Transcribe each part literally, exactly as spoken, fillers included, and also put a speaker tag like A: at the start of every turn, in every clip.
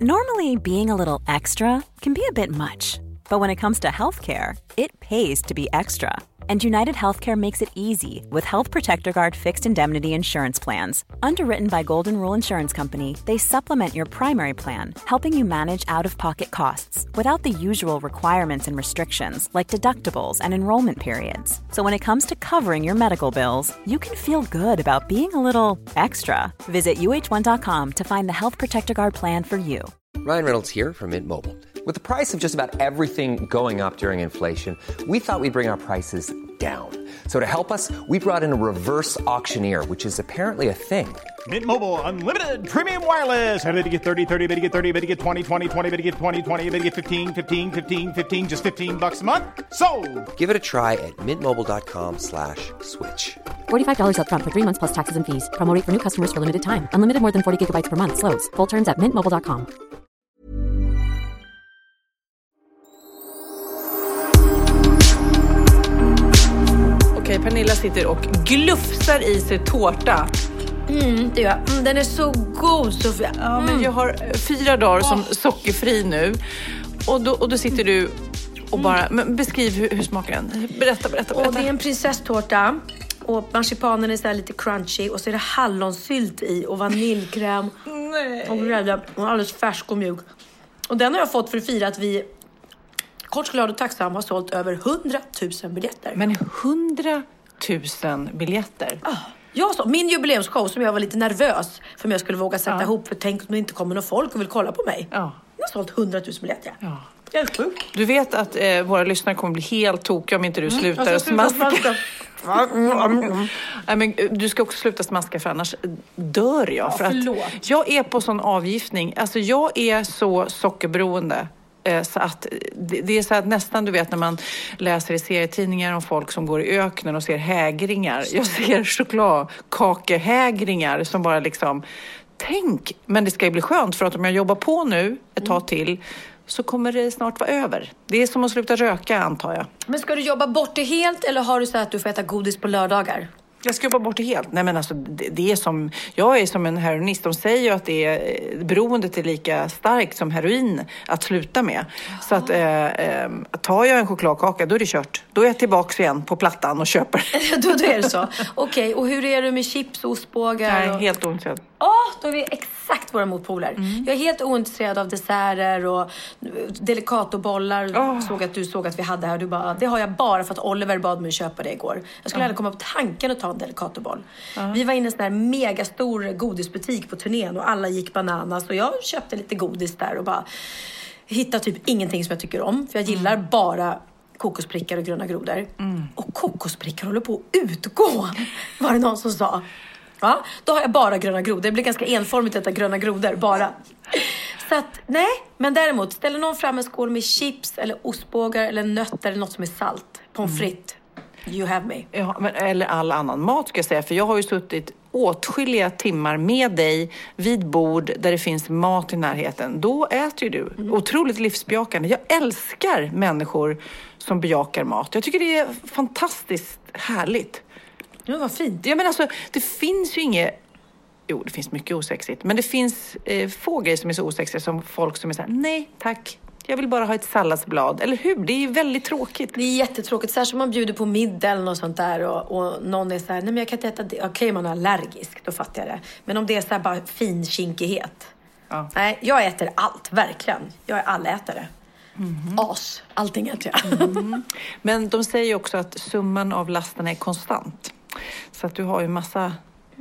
A: Normally, being a little extra can be a bit much, but when it comes to healthcare, it pays to be extra. And United Healthcare makes it easy with Health Protector Guard fixed indemnity insurance plans. Underwritten by Golden Rule Insurance Company, they supplement your primary plan, helping you manage out-of-pocket costs without the usual requirements and restrictions like deductibles and enrollment periods. So when it comes to covering your medical bills, you can feel good about being a little extra. Visit U H one dot com to find the Health Protector Guard plan for you.
B: Ryan Reynolds here from Mint Mobile. With the price of just about everything going up during inflation, we thought we'd bring our prices down. So to help us, we brought in a reverse auctioneer, which is apparently a thing.
C: Mint Mobile Unlimited Premium Wireless. How to get thirty, thirty, how to get thirty, how to get twenty, twenty, twenty, how to get twenty, twenty, how to get fifteen, fifteen, fifteen, fifteen, just fifteen bucks a month? Sold!
B: Give it a try at mintmobile.com slash switch.
D: forty-five dollars up front for three months plus taxes and fees. Promo rate for new customers for limited time. Unlimited more than forty gigabytes per month. Slows full terms at mint mobile dot com.
E: Okej, Pernilla sitter och glufsar i sig tårta.
F: Mm, det gör jag. Mm, den är så god, Sofia. Mm.
E: Ja, men jag har fyra dagar som sockerfri nu. Och då, och då sitter du och bara... Men beskriv hur, hur smakar den. Berätta, berätta, berätta.
F: Och det är en prinsesstårta. Och marsipanen är så här lite crunchy. Och så är det hallonsylt i. Och vaniljkräm.
E: Nej.
F: Och grädde. Och alldeles färsk och mjuk. Och den har jag fått för att fira att vi... Kort glad och tacksam har sålt över hundratusen biljetter.
E: Men hundratusen biljetter?
F: Ah, jag så, min jubileumsshow som jag var lite nervös för om jag skulle våga sätta ja. ihop. För tänk om det inte kommer någon folk och vill kolla på mig. Ja. Jag har sålt hundratusen biljetter. Ja. Jag är sjuk.
E: Du vet att eh, våra lyssnare kommer bli helt tokiga om inte du slutar mm, smaska. smaska. Nej, men du ska också sluta smaska för annars dör jag. Ja, för att jag är på sån avgiftning. Alltså jag är så sockerberoende. Så att det är så att nästan du vet när man läser i serietidningar om folk som går i öknen och ser hägringar. Jag ser chokladkakehägringar som bara liksom tänk, men det ska ju bli skönt för att om jag jobbar på nu ett tag till så kommer det snart vara över. Det är som att sluta röka antar jag. Men ska du jobba bort det helt eller har du så att du får äta godis på lördagar? Jag ska jobba bort det helt. Nej men alltså det, det är som, jag är som en heroinist. De säger ju att det är, beroendet är lika starkt som heroin att sluta med. Jaha. Så att eh, eh, tar jag en chokladkaka då är det kört. Då är jag tillbaka igen på plattan och köper. då, då är det så. Okej, okay, och hur är du med chips, ostbågar? Nej, och... helt ointresserad. Ja, oh, då är vi exakt våra motpoler. Mm. Jag är helt ointresserad av desserter och delicatobollar. Oh. Såg att du såg att vi hade här. Du bara, det har jag bara för att Oliver bad mig köpa det igår. Jag skulle oh. aldrig komma på tanken att ta en delicatoboll. Uh-huh. Vi var inne i en sån här megastor godisbutik på turnén och alla gick bananas och jag köpte lite godis där och bara hittade typ ingenting som jag tycker om för jag gillar mm. bara kokosprickar och gröna grodor. Mm. Och kokosprickar håller på att utgå, var det någon som sa. Ja, då har jag bara gröna grodor. Det blir ganska enformigt detta gröna grodor, bara. Så att, nej, men däremot ställer någon fram en skål med chips eller ostbågar eller nötter eller något som är salt, pommes frites. You have me. Ja, men, eller all annan mat ska jag säga. För jag har ju suttit åtskilliga timmar med dig vid bord där det finns mat i närheten. Då äter ju du. Mm. Otroligt livsbejakande. Jag älskar människor som bejakar mat. Jag tycker det är fantastiskt härligt. Ja, vad fint. Ja, men alltså, det finns ju inget... Jo, det finns mycket osexigt. Men det finns eh, få grejer som är så osexiga som folk som är så här, nej tack. Jag vill bara ha ett salladsblad. Eller hur? Det är ju väldigt tråkigt. Det är jättetråkigt. Särskilt om man bjuder på middag eller något sånt där. Och, och någon är så här, nej men jag kan inte äta det. Okej, okay, man är allergisk. Då fattar jag det. Men om det är så här bara fin kinkighet. Ja. Nej, jag äter allt. Verkligen. Jag är allätare. Mm-hmm. As. Allting äter jag. Mm-hmm. Men de säger också att summan av lasten är konstant. Så att du har ju massa...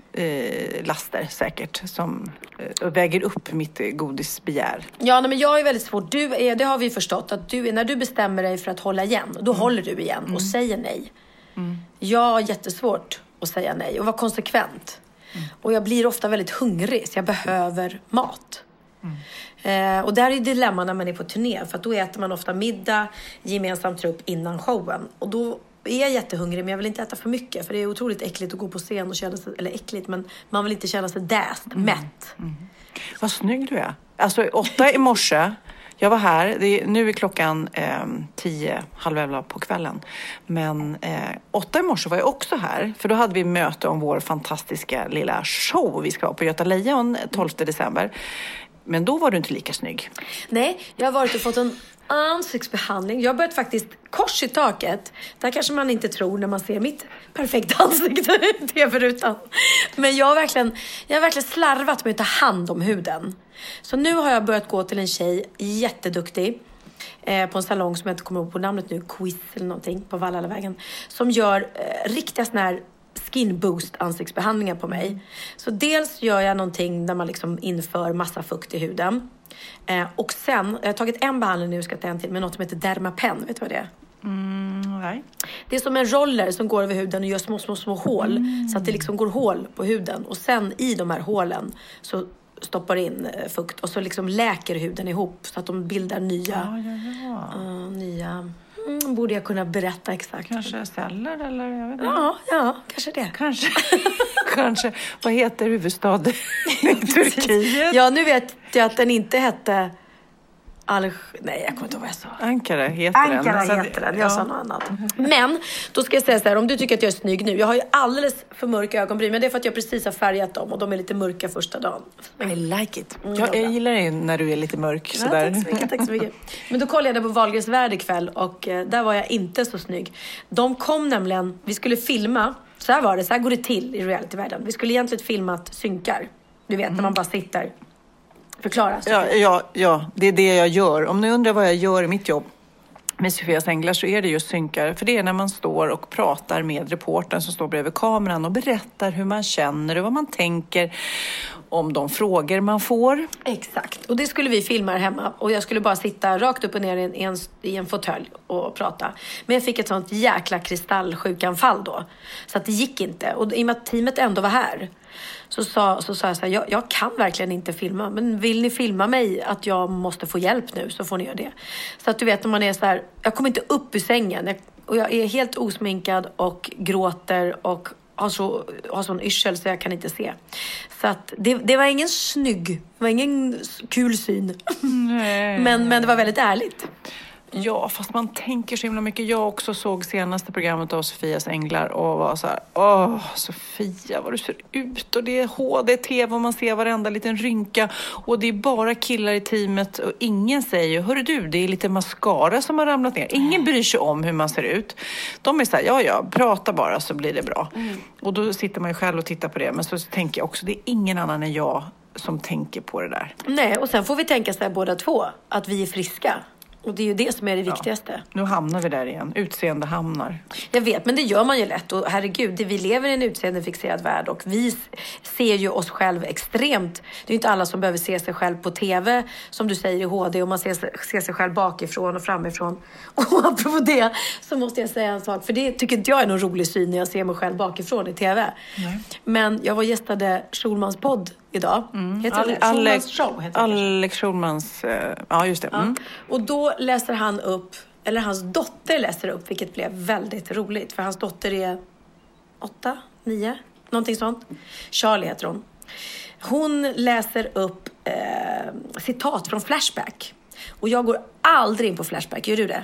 E: Eh, laster säkert som eh, väger upp mitt godisbegär. Ja, nej, men jag är väldigt svårt. Du är, det har vi förstått att du är, när du bestämmer dig för att hålla igen, då mm. håller du igen mm. och säger nej. Mm. Jag har jättesvårt att säga nej och vara konsekvent. Mm. Och jag blir ofta väldigt hungrig så jag behöver mat. Mm. Eh, och där är dilemma när man är på turné för att då äter man ofta middag gemensam trupp innan showen och då är jag jättehungrig men jag vill inte äta för mycket för det är otroligt äckligt att gå på scen och känna sig, eller äckligt men man vill inte känna sig däst, mm. mätt. Mm. Vad snygg du är. Alltså åtta i morse, jag var här, det är, nu är klockan eh, tio, halv elva på kvällen. Men eh, åtta i morse var jag också här för då hade vi möte om vår fantastiska lilla show vi ska ha på Göta Lejon tolfte december. Men då var du inte lika snygg.
F: Nej, jag har varit och fått en ansiktsbehandling. Jag har börjat faktiskt kors i taket. Där kanske man inte tror när man ser mitt perfekta ansikte i tv-rutan. Men jag har verkligen, jag har verkligen slarvat med att ta hand om huden. Så nu har jag börjat gå till en tjej, jätteduktig, eh, på en salong som jag inte kommer ihåg på namnet nu, Quiz eller någonting, på Vallalavägen, som gör eh, riktiga såna här skin boost ansiktsbehandlingar på mig. Så dels gör jag någonting där man liksom inför massa fukt i huden. Eh, och sen, jag har tagit en behandling nu, ska jag ta en till, med något som heter Dermapen. Vet du vad det är?
E: Mm, nej.
F: Det är som en roller som går över huden och gör små, små, små hål. Mm. Så att det liksom går hål på huden. Och sen i de här hålen så stoppar in fukt. Och så liksom läker huden ihop så att de bildar nya...
E: Ja, ja, ja.
F: Uh, nya... Mm, borde jag kunna berätta exakt.
E: Kanske celler eller jag vet inte.
F: Ja, ja, kanske det.
E: Kanske. Kanske. Vad heter huvudstad i Turkiet?
F: Ja, nu vet jag att den inte hette... Al- Nej, jag kommer inte ihåg vad jag sa.
E: Ankara heter
F: Ankara
E: den.
F: heter den. Jag ja. sa något annat. Men, då ska jag säga så här. Om du tycker att jag är snygg nu. Jag har ju alldeles för mörka ögonbryn. Men det är för att jag precis har färgat dem. Och de är lite mörka första dagen.
E: I like it. Mm, jag, jag gillar det när du är lite mörk.
F: Ja, tack så mycket, tack så mycket. Men då kollade jag på Wahlgrens värld ikväll. Och eh, där var jag inte så snygg. De kom nämligen... Vi skulle filma. Så här var det. Så här går det till i realityvärlden. Vi skulle egentligen filmat synkar. Du vet, mm. när man bara sitter... Förklara.
E: Ja, ja, ja, det är det jag gör. Om ni undrar vad jag gör i mitt jobb med Sofias Änglar så är det just synkar. För det är när man står och pratar med reportern som står bredvid kameran och berättar hur man känner och vad man tänker om de frågor man får.
F: Exakt. Och det skulle vi filma här hemma. Och jag skulle bara sitta rakt upp och ner i en, i en, i en fåtölj och prata. Men jag fick ett sånt jäkla kristallsjukanfall då. Så att det gick inte. Och i och med att teamet ändå var här så sa, så sa jag så här, jag, jag kan verkligen inte filma. Men vill ni filma mig att jag måste få hjälp nu så får ni göra det. Så att du vet, om man är så här, jag kommer inte upp ur sängen. Jag, och jag är helt osminkad och gråter och har, så, har sån yrsel så jag kan inte se. Så att det, det var ingen snygg, det var ingen kul syn.
E: Nej.
F: men, men det var väldigt ärligt.
E: Ja, fast man tänker så himla mycket. Jag också såg senaste programmet av Sofias Änglar och var så här, åh Sofia vad du ser ut, och det är H D-tv och man ser varenda liten rynka och det är bara killar i teamet och ingen säger, hörru du, det är lite mascara som har ramlat ner. Ingen bryr sig om hur man ser ut. De är så här, ja ja, prata bara så blir det bra. Mm. Och då sitter man ju själv och tittar på det, men så tänker jag också, det är ingen annan än jag som tänker på det där.
F: Nej, och sen får vi tänka så här båda två, att vi är friska. Och det är ju det som är det viktigaste.
E: Ja, nu hamnar vi där igen. Utseende hamnar.
F: Jag vet, men det gör man ju lätt. Och herregud, det, vi lever i en utseendefixerad värld. Och vi ser ju oss själv extremt. Det är ju inte alla som behöver se sig själv på tv. Som du säger i H D. Och man ser, ser sig själv bakifrån och framifrån. Och apropå det så måste jag säga en sak. För det tycker inte jag är någon rolig syn när jag ser mig själv bakifrån i tv. Nej. Men jag var gästade Schulmans podd idag. Mm. Heter det?
E: Alex,
F: Schulmans show heter det.
E: Alex Schulmans, ja just det. Mm.
F: Ja. Och då läser han upp, eller hans dotter läser upp, vilket blev väldigt roligt. För hans dotter är åtta, nio, någonting sånt. Charlie heter hon. Hon läser upp eh, citat från Flashback. Och jag går aldrig in på Flashback, gör du det?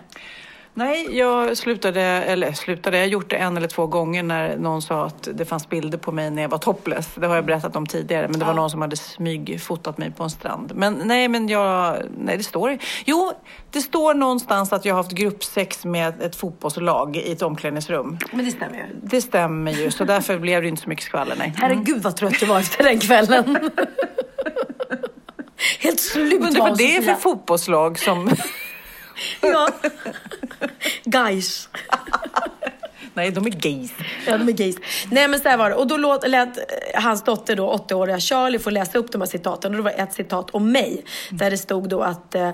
E: Nej, jag slutade, eller slutade, jag har gjort det en eller två gånger när någon sa att det fanns bilder på mig när jag var topless. Det har jag berättat om tidigare, men det var ja. någon som hade smygfotat mig på en strand. Men nej, men jag, nej det står, jo, det står någonstans att jag har haft gruppsex med ett fotbollslag i ett omklädningsrum.
F: Men det stämmer ju.
E: Det stämmer ju, så därför blev det inte så mycket skvaller, nej.
F: Herregud vad trött du var efter den kvällen. Helt slut.
E: Men det var det för fotbollslag som...
F: Ja. Guys.
E: Nej, de är gays.
F: Ja, de är gays. Nej, men så här var det. Och då lät, lät hans dotter då, åttaåriga Charlie, få läsa upp de här citaten. Och det var ett citat om mig. Mm. Där det stod då att... Eh,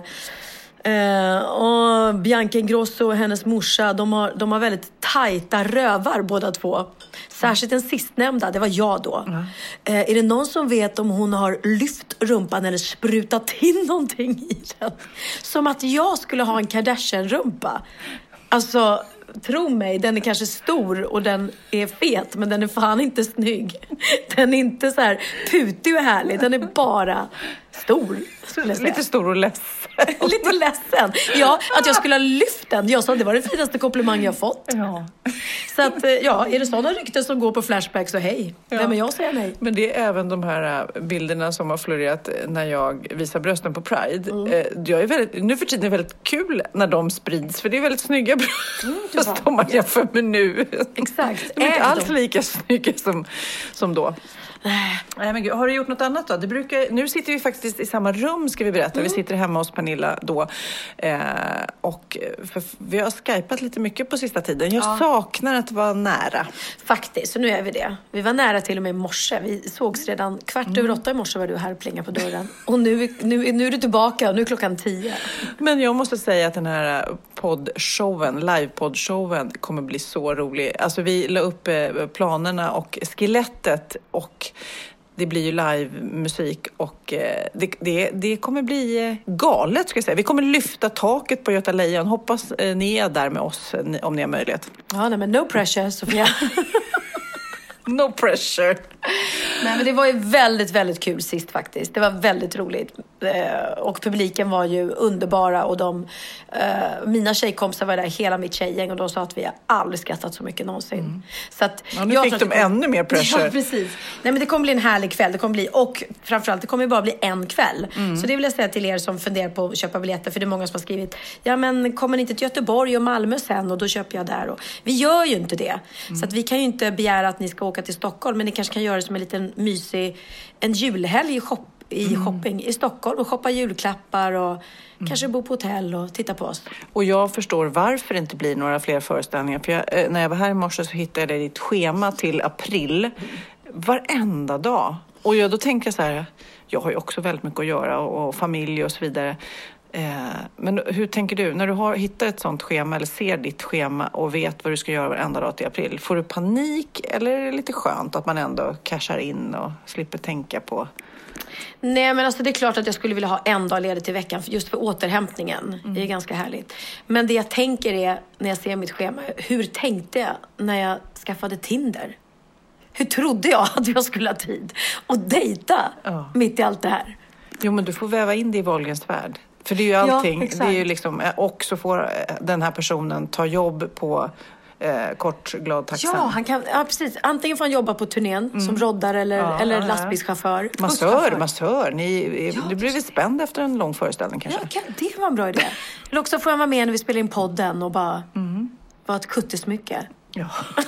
F: och Bianca Ingrosso och hennes morsa, de har, de har väldigt tajta rövar båda två. Särskilt den sistnämnda, det var jag då. Mm. Eh, är det någon som vet om hon har lyft rumpan eller sprutat in någonting i den? Som att jag skulle ha en Kardashian-rumpa. Alltså, tro mig, den är kanske stor och den är fet, men den är fan inte snygg. Den är inte så här putig och härlig, den är bara stor.
E: Lite stor och ledsen.
F: Lite ledsen. Ja, att jag skulle ha lyft den. Jag sa det var den finaste komplimang jag fått.
E: Ja.
F: Så att, ja, är det sådana rykten som går på Flashback så hej. Ja. Vem är jag säger nej.
E: Men det är även de här bilderna som har florerat när jag visar brösten på Pride. Mm. Jag är väldigt, nu för tiden är det väldigt kul när de sprids, för det är väldigt snygga bröst mm, om man jämför med nu.
F: Exakt.
E: De är inte alls lika snygga som, som då. Nej, men gud, har du gjort något annat då? Det brukar, nu sitter vi faktiskt i samma rum, ska vi berätta. Mm. Vi sitter hemma hos Pernilla då. Eh, och för, vi har skypat lite mycket på sista tiden. Jag ja. saknar att vara nära.
F: Faktiskt, så nu är vi det. Vi var nära till och med i morse. Vi sågs redan kvart mm. över åtta i morse var du här och plingade på dörren. Och nu, nu, nu är du tillbaka och nu är klockan tio.
E: Men jag måste säga att den här poddshowen, livepoddshowen kommer bli så rolig. Alltså vi la upp planerna och skelettet och det blir ju live-musik och det, det, det kommer bli galet, ska jag säga. Vi kommer lyfta taket på Göta Lejon. Hoppas ni är där med oss om ni har möjlighet.
F: Ja, nej, men no pressure, Sofia.
E: No pressure.
F: Nej, men det var ju väldigt, väldigt kul sist faktiskt. Det var väldigt roligt. Eh, och publiken var ju underbara. Och de, eh, mina tjejkompisar var där, hela mitt tjejgäng. Och de sa att vi har aldrig skrattat så mycket någonsin. Mm. Så att
E: ja, nu fick de kommer... ännu mer pressure.
F: Ja, precis. Nej, men det kommer bli en härlig kväll. Det kommer bli, och framförallt, det kommer bara bli en kväll. Mm. Så det vill jag säga till er som funderar på att köpa biljetter. För det är många som har skrivit, ja men kommer ni inte till Göteborg och Malmö sen? Och då köper jag där. Och vi gör ju inte det. Mm. Så att vi kan ju inte begära att ni ska åka till Stockholm. Men ni kanske kan göra det som en liten mysig, en julhelg i, shop, i mm. shopping i Stockholm och shoppa julklappar och mm. kanske bo på hotell och titta på oss.
E: Och jag förstår varför det inte blir några fler föreställningar. För jag, när jag var här i morse så hittade jag ditt schema till april mm. varenda dag. Och jag, då tänker jag så här, jag har ju också väldigt mycket att göra och, och familj och så vidare. Men hur tänker du? När du har hittat ett sånt schema eller ser ditt schema och vet vad du ska göra varenda dag till april, får du panik eller är det lite skönt att man ändå cashar in och slipper tänka på?
F: Nej, men alltså det är klart att jag skulle vilja ha en dag ledigt i veckan just för återhämtningen. Mm. Det är ganska härligt. Men det jag tänker är, när jag ser mitt schema, hur tänkte jag när jag skaffade Tinder? Hur trodde jag att jag skulle ha tid att dejta oh. mitt i allt det här?
E: Jo, men du får väva in det i Wahlgrens värld. För det är ju allting, ja, det är ju liksom, och så får den här personen ta jobb på eh, kort, glad, tacksam.
F: Ja, han kan, ja, precis. Antingen får han jobba på turnén mm. som roddare eller, ja, eller ja, lastbilschaufför.
E: Massör, massör. Ni, ja, du blir väl spänd efter en lång föreställning kanske?
F: Ja, kan, det var en bra idé. Eller också får han vara med när vi spelar in podden och bara mm. vara ett kuttesmycke.
E: Ja.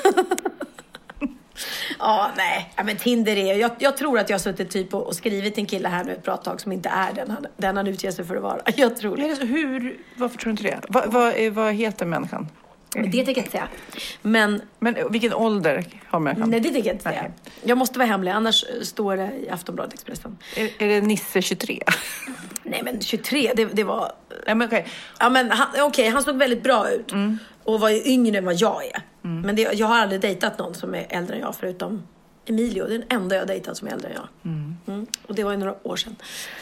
F: Ja, nej. Ja, men Tinder är... Jag, jag tror att jag har suttit typ och, och skrivit en kille här nu ett bra tag som inte är den han, den han utger sig för att vara. Jag tror det.
E: Så, hur, varför tror du inte det? Va, va, vad heter människan?
F: Men det tänker jag inte säga. Men,
E: men vilken ålder har människan?
F: Nej, det tänker jag inte säga. Nej. Jag måste vara hemlig, annars står det i Aftonbladet Expressen.
E: Är, är det Nisse tjugotre?
F: Nej, men tjugotre, det, det var...
E: Nej, men okej. Okay.
F: Ja, men han, okay, han såg väldigt bra ut. Mm. Och var ju yngre än vad jag är. Mm. Men det, jag har aldrig dejtat någon som är äldre än jag, förutom Emilio. Det är den enda jag har dejtat som är äldre än jag. Mm. Mm. Och det var ju några år sedan.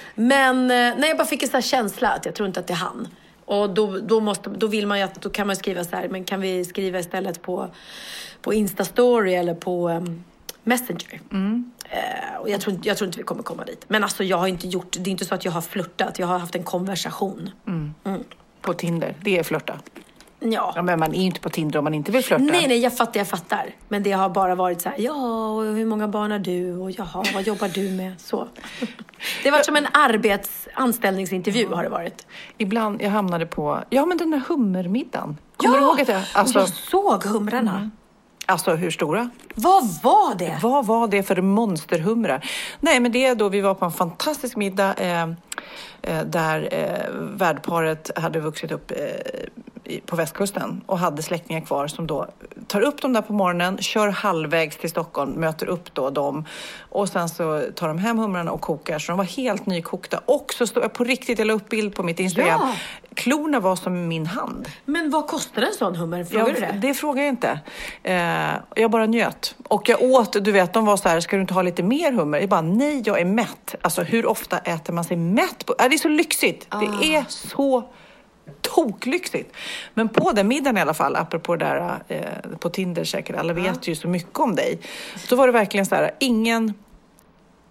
F: Men när jag bara fick en sån här känsla att jag tror inte att det är han. Och då, då, måste, då vill man ju att, då kan man skriva så här, men kan vi skriva istället på, på Instastory eller på um, Messenger? Mm. Uh, och jag tror, jag tror inte vi kommer komma dit. Men alltså jag har inte gjort, det är inte så att jag har flirtat, jag har haft en konversation. Mm.
E: Mm. På Tinder, det är flirta.
F: Ja.
E: Ja, men man är ju inte på Tinder om man inte vill flirta.
F: Nej, nej, jag fattar, jag fattar. Men det har bara varit så här, ja, och hur många barn har du? Och jaha, vad jobbar du med? Så. Det har varit som en arbetsanställningsintervju har det varit.
E: Ibland, jag hamnade på, ja men den här hummermiddagen. Kommer
F: ja,
E: du ihåg att jag, alltså,
F: jag såg humrarna. Mm.
E: Alltså hur stora?
F: Vad var det?
E: Vad var det för monsterhumrar? Nej, men det är då vi var på en fantastisk middag eh, eh, där eh, värdparet hade vuxit upp eh, på västkusten och hade släktingar kvar som då tar upp dem där på morgonen, kör halvvägs till Stockholm, möter upp då dem och sen så tar de hem humrarna och kokar, så de var helt nykokta. Och så stod jag på riktigt, jag la upp bild på mitt Instagram. Ja. Klorna var som min hand.
F: Men vad kostar en sån hummer? Frågar
E: jag,
F: du det?
E: Det frågar jag inte. Eh, jag bara njöt. Och jag åt, du vet, de var så här, ska du inte ha lite mer hummer? Jag bara, nej, jag är mätt. Alltså hur ofta äter man sig mätt på? Äh, det är så lyxigt. Ah. Det är så toklyxigt. Men på den middagen i alla fall, apropå det där eh, på Tinder säkert, alla vet ah. ju så mycket om dig. Så var det verkligen så här, ingen... Jag,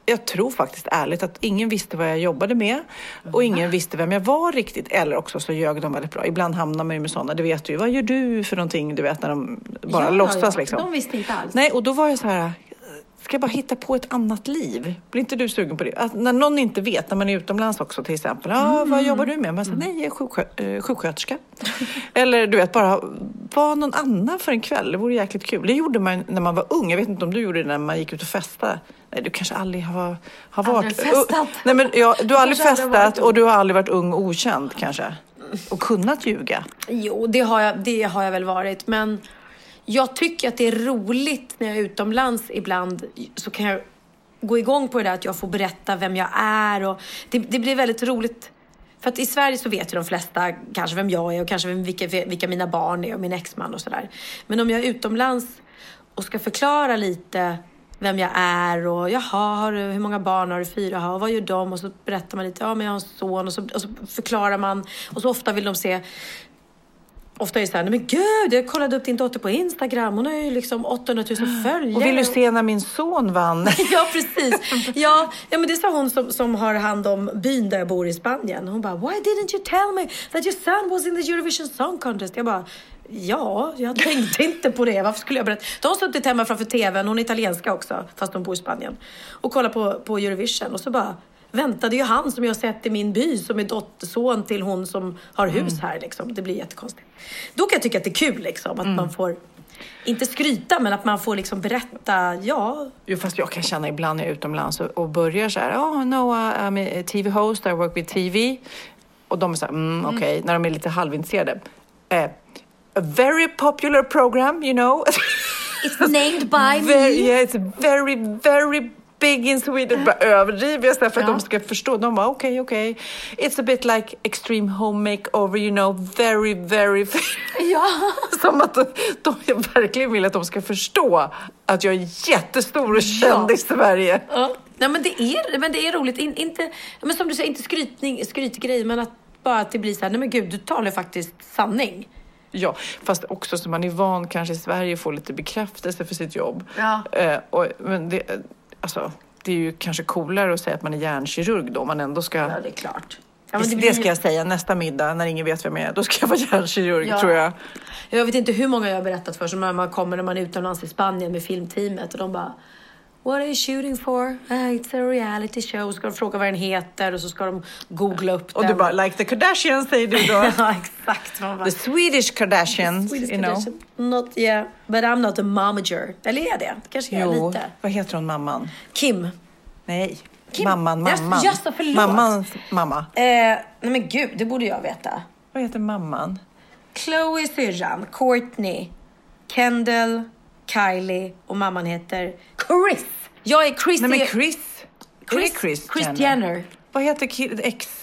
E: jag tror faktiskt ärligt att ingen visste vad jag jobbade med och ingen visste vem jag var riktigt. Eller också så ljög de väldigt bra. Ibland hamnar man ju med sådana, du vet ju, vad gör du för någonting? Du vet när de bara ja, låtsas ja. liksom.
F: De visste inte alls.
E: Nej, och då var jag så här, ska jag bara hitta på ett annat liv? Blir inte du sugen på det? Att när någon inte vet, när man är utomlands också till exempel. Ja, mm. vad jobbar du med? Man säger, nej, jag är sjukskö- äh, sjuksköterska. Eller du vet, bara vara någon annan för en kväll. Det vore jäkligt kul. Det gjorde man när man var ung. Jag vet inte om du gjorde det när man gick ut och festade. Nej, du kanske aldrig har, har varit...
F: Aldrig festat.
E: Nej, men ja, du har aldrig festat och du har aldrig varit ung och okänd kanske. Och kunnat ljuga.
F: Jo, det har jag, det har jag väl varit. Men jag tycker att det är roligt när jag är utomlands ibland. Så kan jag gå igång på det där att jag får berätta vem jag är. Och det, det blir väldigt roligt. För att i Sverige så vet ju de flesta kanske vem jag är och kanske vilka, vilka mina barn är och min exman och sådär. Men om jag är utomlands och ska förklara lite vem jag är och jaha, har du, hur många barn har du? Fyra, jaha, och vad gör de? Och så berättar man lite, ja men jag har en son och så, och så förklarar man. Och så ofta vill de se, ofta är det så här, nej men gud, jag kollade upp din dotter på Instagram. Hon har ju liksom åttahundratusen följare.
E: Och vill du se när min son vann?
F: Ja, precis. Ja, ja, men det sa hon som, som har hand om byn där jag bor i Spanien. Hon bara, why didn't you tell me that your son was in the Eurovision Song Contest? Jag bara, ja, jag tänkte inte på det. Varför skulle jag berätta? De har suttit hemma framför tvn. Hon är italienska också, fast de bor i Spanien. Och kollar på, på Eurovision. Och så bara väntade ju han som jag sett i min by, som är dotterson till hon som har hus mm. här. Liksom. Det blir jättekonstigt. Då kan jag tycka att det är kul liksom, att mm. man får, inte skryta, men att man får liksom berätta, ja.
E: Jo, fast jag kan känna ibland när jag är utomlands och, och börjar så här, oh no, I'm a T V host, I work with T V. Och de är så här, mm, okej, okay, mm. när de är lite halvintresserade. Eh, A very popular program, you know.
F: It's named by
E: very,
F: me.
E: Yeah, it's very, very big in Sweden. Bara överdriver jag för att ja. de ska förstå. De bara, okej, okay, okej. Okay. It's a bit like Extreme Home Makeover, you know. Very, very...
F: Ja.
E: Som att de, de verkligen vill att de ska förstå att jag är jättestor och känd ja. i Sverige.
F: Ja. Nej, men det är, men det är roligt. In, inte, men som du säger, inte skrytning, skrytgrej, men att bara att det blir så här, nej men gud, du talar faktiskt sanning.
E: Ja, fast också så man är van kanske i Sverige får lite bekräftelse för sitt jobb.
F: Ja.
E: Eh, och, men det, alltså, det är ju kanske coolare att säga att man är hjärnkirurg då. Man ändå ska...
F: Ja, det är klart. Ja,
E: men det, det ska jag säga nästa middag när ingen vet vem jag är. Då ska jag vara hjärnkirurg, ja. tror jag.
F: Jag vet inte hur många jag har berättat för. Som när man kommer när man är utomlands i Spanien med filmteamet. Och de bara, what are you shooting for? Uh, it's a reality show. Och så ska de fråga vad den heter. Och så ska de googla upp
E: och
F: den.
E: Och du bara, like the Kardashians, säger du då.
F: Ja, exakt. Bara,
E: the Swedish Kardashians,
F: Swedish
E: you
F: Kardashian. know. Not, yeah, but I'm not a momager. Eller är det? Kanske jag är lite.
E: Vad heter hon, mamman?
F: Kim.
E: Nej, Kim. mamman, mamman.
F: Just, just, förlåt.
E: Mammans mamma.
F: Eh, nej men gud, det borde jag veta.
E: Vad heter mamman?
F: Chloe syrran, Courtney, Kendall, Kylie och mamman heter Chris. Jag är Chris.
E: Nej men Chris.
F: Chris,
E: Chris,
F: Chris
E: Jenner.
F: Jenner.
E: Vad heter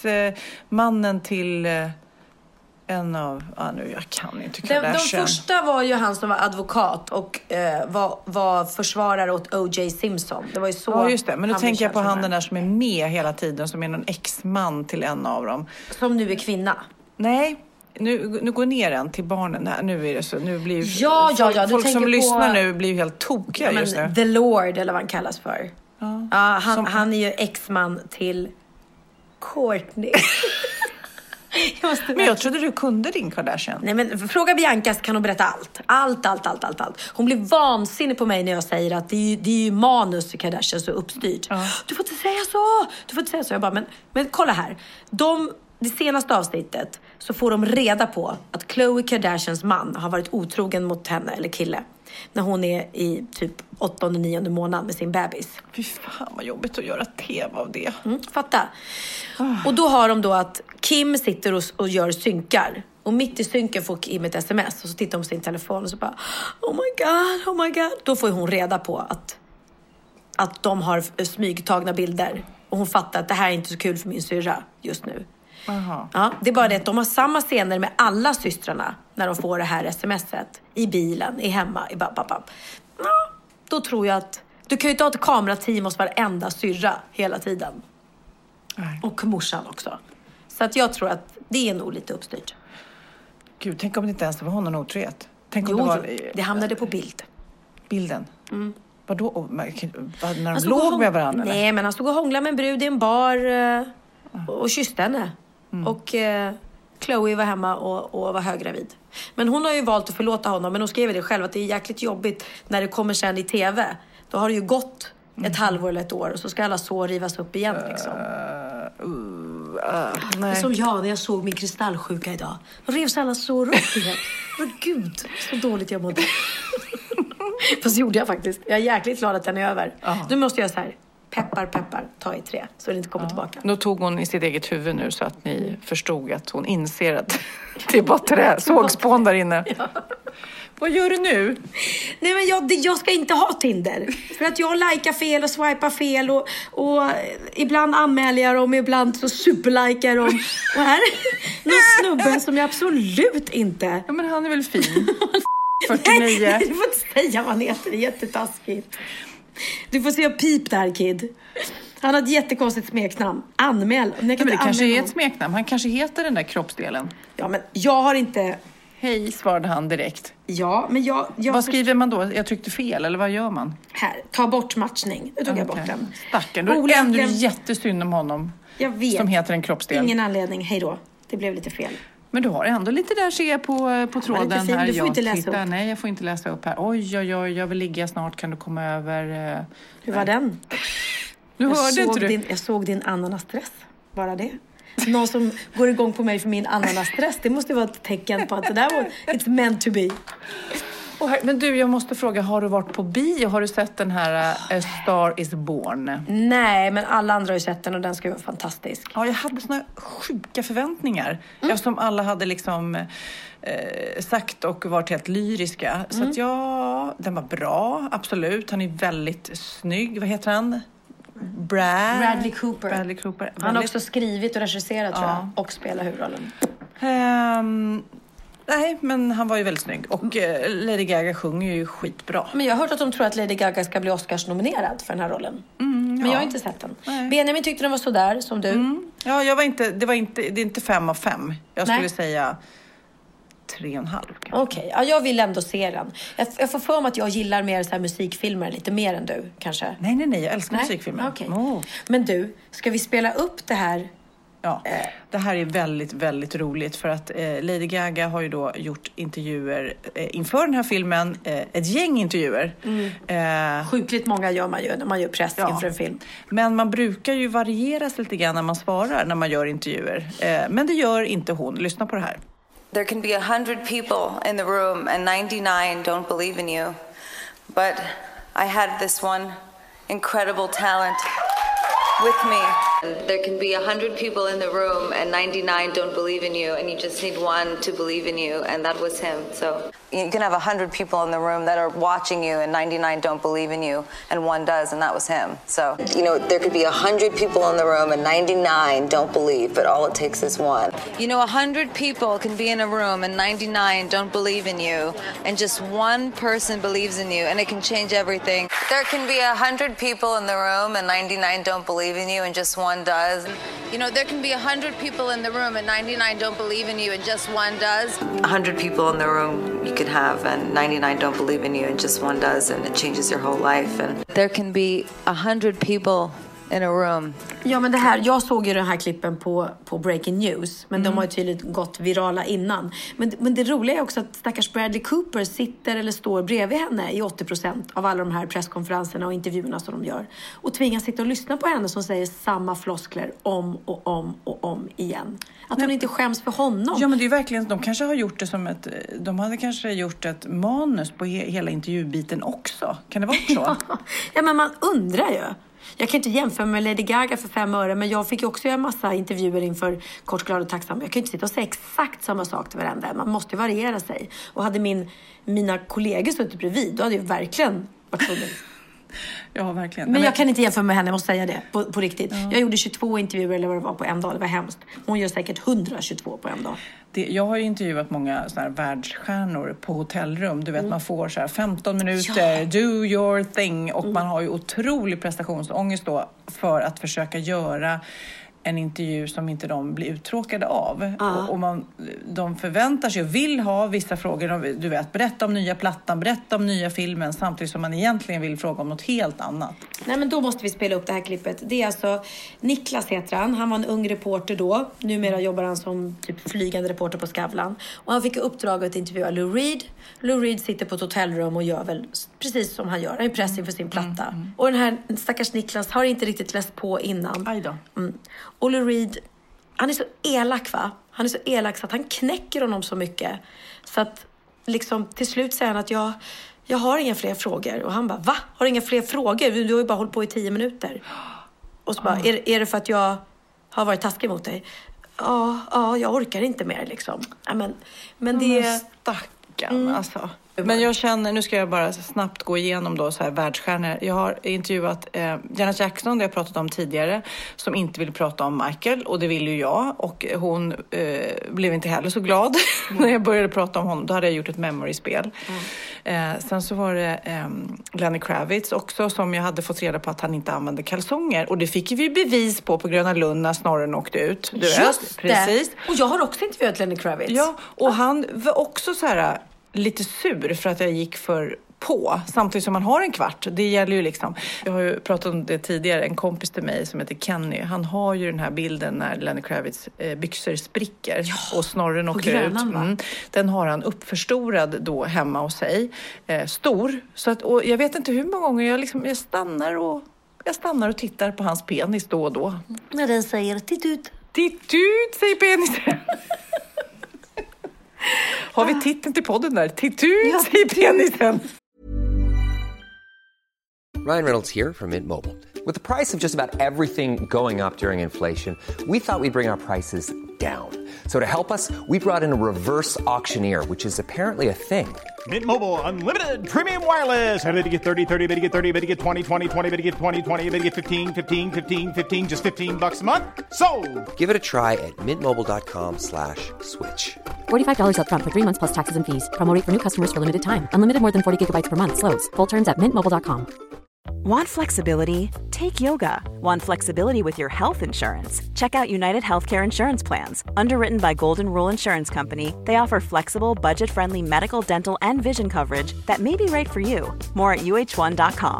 E: ex-mannen till en av... Ah, nu, jag kan inte
F: den, de första var ju han som var advokat och eh, var, var försvarare åt O J Simpson. Det var ju så.
E: Ja, just det. Men nu tänker jag på han den där som är med hela tiden, som är någon ex-man till en av dem.
F: Som nu är kvinna.
E: Nej. Nu, nu går ner en till barnen. Nej, nu är det så. Nu blir
F: ja, ja, ja.
E: folk som
F: på...
E: lyssnar nu blir ju helt tokiga
F: ja,
E: just nu.
F: The Lord, eller vad han kallas för.
E: Ja,
F: ja han, som... han är ju ex-man till Courtney.
E: jag men jag trodde du kunde din Kardashian.
F: Nej, men fråga Bianca så kan hon berätta allt. Allt, allt, allt, allt, allt. Hon blir vansinnig på mig när jag säger att det är ju, det är ju manus i Kardashian så uppstyrt. Ja. Du får inte säga så. Du får inte säga så. Jag bara, men, men kolla här. De... Det senaste avsnittet så får de reda på att Khloe Kardashians man har varit otrogen mot henne, eller kille, när hon är i typ åttonde, nionde månaden med sin bebis.
E: Fy fan vad jobbigt att göra tv av det.
F: Mm, fatta. Oh. Och då har de då att Kim sitter och, och gör synkar. Och mitt i synken får Kim ett sms och så tittar hon på sin telefon och så bara, oh my god, oh my god. Då får hon reda på att, att de har smygtagna bilder. Och hon fattar att det här är inte så kul för min syrra just nu.
E: Aha.
F: Ja, det är bara det att de har samma scener med alla systrarna när de får det här smset i bilen, i hemma, i bababab. Ja, då tror jag att du kan ju inte ha ett kamerateam hos varenda syrra hela tiden.
E: Nej.
F: Och morsan också. Så att jag tror att det är nog lite uppstyrt.
E: Gud, tänk om det inte ens var någon otrohet. Tänk om
F: jo,
E: det var...
F: det hamnade på bild.
E: Bilden?
F: Mm.
E: Vadå? När de
F: stod
E: låg
F: och
E: med varandra?
F: Nej,
E: eller?
F: men han stod och hånglade med en brud i en bar eh, och kysste henne. Mm. Och eh, Chloe var hemma och, och var höggravid. Men hon har ju valt att förlåta honom. Men hon skrev det själv att det är jäkligt jobbigt när det kommer sen i tv. Då har det ju gått ett mm. halvår eller ett år. Och så ska alla så rivas upp igen liksom.
E: Uh, uh, uh, nej.
F: Som jag när jag såg min kristallsjuka idag. Då revs alla sår upp igen. Men gud, så dåligt jag mådde. Fast gjorde jag faktiskt. Jag är jäkligt glad att den är över. Uh-huh. Nu måste jag så här. Peppar, peppar, ta i tre. Så det inte kommer uh-huh. tillbaka.
E: Då tog hon i sitt eget huvud nu så att ni förstod att hon inser att det är bara trä, sågspån där inne. Ja. Vad gör du nu?
F: Nej, men jag, jag ska inte ha Tinder. För att jag likar fel och swipar fel. Och, och ibland anmäler jag dem, ibland så superlikar jag dem. Och här är någon snubbe som jag absolut inte...
E: Ja, men han är väl fin? fyrtionio.
F: Nej, du får inte säga vad han heter. Det är jättetaskigt. Du får se pip där, kid. Han har ett jättekonstigt smeknamn. Anmäl.
E: Ja, men det kanske är ett smeknamn. Han kanske heter den där kroppsdelen.
F: Ja, men jag har inte...
E: Hej, svarade han direkt.
F: Ja, men jag... jag
E: vad skriver man då? Jag tryckte fel, eller vad gör man?
F: Här, ta bort matchning. Nu tog okay. jag bort den.
E: Stackarn, då är ändå jättesynd om honom.
F: Jag vet.
E: Som heter en kroppsdel.
F: Ingen anledning, hej då. Det blev lite fel.
E: Men du har ändå lite där ser jag på, på tråden
F: ja,
E: här.
F: Du får
E: jag
F: inte läsa
E: tittar.
F: upp.
E: Nej, jag får inte läsa upp här. Oj, oj, oj, jag vill ligga snart. Kan du komma över?
F: Hur var den?
E: Nu
F: jag
E: hörde inte du.
F: Din, jag såg din ananasstress. Bara det. Någon som går igång på mig för min ananasstress. Det måste vara ett tecken på att det där var... It's meant to be.
E: Oh, här, men du, jag måste fråga. Har du varit på bio? Har du sett den här uh, A Star is Born?
F: Nej, men alla andra har ju sett den och den ska vara fantastisk.
E: Ja, jag hade såna sjuka förväntningar. Mm. Eftersom alla hade liksom eh, sagt och varit helt lyriska. Mm. Så att ja, den var bra, absolut. Han är väldigt snygg. Vad heter han? Brad...
F: Bradley Cooper.
E: Bradley Cooper.
F: Han har väldigt... också skrivit och regisserat ja. tror jag. Och spelar huvudrollen.
E: Um, nej, men han var ju väldigt snygg. Och uh, Lady Gaga sjunger ju skitbra.
F: Men jag har hört att de tror att Lady Gaga ska bli Oscars-nominerad för den här rollen. Mm, ja. Men jag har inte sett den. Nej. Benjamin tyckte den var så där som du. Mm.
E: Ja, jag var inte, det var inte, det är inte fem av fem. Jag skulle nej. säga... Tre och en halv.
F: Okej, okay. Ja, jag vill ändå se den. Jag, jag får för mig att jag gillar mer så här musikfilmer lite mer än du, kanske.
E: Nej, nej, nej. Jag älskar nej? musikfilmer.
F: Okay. Oh. Men du, ska vi spela upp det här?
E: Ja, eh. det här är väldigt, väldigt roligt. För att eh, Lady Gaga har ju då gjort intervjuer eh, inför den här filmen. Eh, ett gäng intervjuer.
F: Mm. Eh, Sjukligt många gör man ju när man gör press ja. inför en film.
E: Men man brukar ju varieras lite grann när man svarar när man gör intervjuer. Eh, men det gör inte hon. Lyssna på det här.
G: There can be a hundred people in the room and ninety-nine don't believe in you. But I had this one incredible talent with me. There can be a hundred people in the room and ninety-nine don't believe in you, and you just need one to believe in you, and that was him. So you can have a hundred people in the room that are watching you and ninety-nine don't believe in you, and one does, and that was him. So, you know, there could be a hundred people in the room and ninety-nine don't believe, but all it takes is one. You know, a hundred people can be in a room and ninety-nine don't believe in you, and just one person believes in you, and it can change everything. There can be a hundred people in the room and ninety-nine don't believe in you, and just one does. You know, there can be a hundred people in the room and ninety-nine don't believe in you, and just one does. A hundred people in the room you could have, and ninety-nine don't believe in you, and just one does, and it changes your whole life. And there can be a hundred people in a room.
F: Ja, men det här, jag såg ju den här klippen på, på Breaking News, men mm. de har ju tydligt gått virala innan. Men, men det roliga är också att stackars Bradley Cooper sitter eller står bredvid henne i åttio procent av alla de här presskonferenserna och intervjuerna som de gör. Och tvingas sitta och lyssna på henne som säger samma floskler om och om och om igen. Att hon inte skäms för honom.
E: Ja, men det är verkligen, de kanske har gjort det som ett, de hade kanske gjort ett manus på he, hela intervjubiten också. Kan det vara så?
F: Ja, men man undrar ju. Jag kan inte jämföra med Lady Gaga för fem öre, men jag fick ju också göra en massa intervjuer inför Kort, glad och tacksam. Jag kan inte sitta och säga exakt samma sak till varandra. Man måste variera sig. Och hade min, mina kollegor suttit bredvid, då hade ju verkligen varit tvungen.
E: Ja, verkligen.
F: Men jag kan inte jämföra med henne, jag måste säga det på, på riktigt. Ja. Jag gjorde tjugotvå intervjuer eller vad det var på en dag, det var hemskt. Hon gör säkert hundratjugotvå på en dag.
E: Det, jag har ju intervjuat många såna här världsstjärnor på hotellrum. Du vet, mm. man får så här femton minuter, ja. do your thing. Och mm. man har ju otrolig prestationsångest då för att försöka göra en intervju som inte de blir uttråkade av.
F: Ja.
E: Och, och man, de förväntar sig och vill ha vissa frågor. De, du vet, berätta om nya plattan, berätta om nya filmen, samtidigt som man egentligen vill fråga om något helt annat.
F: Nej, men då måste vi spela upp det här klippet. Det är alltså Niklas heter han. Han var en ung reporter då. Numera jobbar han som typ flygande reporter på Skavlan. Och han fick uppdraget att intervjua Lou Reed. Lou Reed sitter på ett hotellrum och gör väl precis som han gör. Han är pressing för sin platta. Mm, mm. Och den här stackars Niklas har inte riktigt läst på innan.
E: Aj då.
F: Mm. Och Lou Reed, han är så elak va? Han är så elak så att han knäcker honom så mycket. Så att liksom till slut säger han att jag, jag har inga fler frågor. Och han bara, va? Har du inga fler frågor? Du har ju bara hållit på i tio minuter. Och så bara, oh. är, är det för att jag har varit taskig mot dig? Ja, ja, jag orkar inte mer liksom. Ja, men, men det...
E: Men stackarn, mm. alltså. Men jag känner, nu ska jag bara snabbt gå igenom då så här världsstjärnor. Jag har intervjuat eh, Janet Jackson, det jag pratat om tidigare, som inte ville prata om Michael, och det ville ju jag. Och hon eh, blev inte heller så glad mm. när jag började prata om honom. Då hade jag gjort ett memory-spel. Mm. Eh, sen så var det eh, Lenny Kravitz också, som jag hade fått reda på att han inte använde kalsonger. Och det fick vi bevis på på Gröna Lund när snorren åkte ut. Du
F: Just
E: vet,
F: det.
E: Precis.
F: Och jag har också intervjuat Lenny Kravitz.
E: Ja, och ah. han var också så här... lite sur för att jag gick för på. Samtidigt som man har en kvart. Det gäller ju liksom. Jag har ju pratat om det tidigare. En kompis till mig som heter Kenny. Han har ju den här bilden när Lenny Kravitz eh, byxor spricker. Ja, och snorren åker ut. Mm. Den har han uppförstorad då hemma hos sig. Eh, stor. Så att, och jag vet inte hur många gånger jag, liksom, jag stannar och jag stannar och tittar på hans penis då och då.
F: När den säger titt ut.
E: Titt ut, säger penisen. Har vi titeln till podden där? Titt ut i penisen.
B: Ryan Reynolds here from Mint Mobile. With the price of just about everything going up during inflation, we thought we'd bring our prices down. So to help us, we brought in a reverse auctioneer, which is apparently a thing.
C: Mint Mobile Unlimited Premium Wireless. How to get thirty, thirty, how to get thirty, how to get twenty, twenty, twenty, how to get twenty, twenty, how to get fifteen, fifteen, fifteen, fifteen, just fifteen bucks a month? Sold!
B: Give it a try at mintmobile.com slash switch.
D: forty-five dollars up front for three months plus taxes and fees. Promo rate for new customers for limited time. Unlimited more than forty gigabytes per month. Slows full terms at mint mobile dot com.
A: Want flexibility? Take yoga. Want flexibility with your health insurance? Check out United Healthcare Insurance Plans. Underwritten by Golden Rule Insurance Company, they offer flexible, budget-friendly medical, dental, and vision coverage that may be right for you. More at u h one dot com.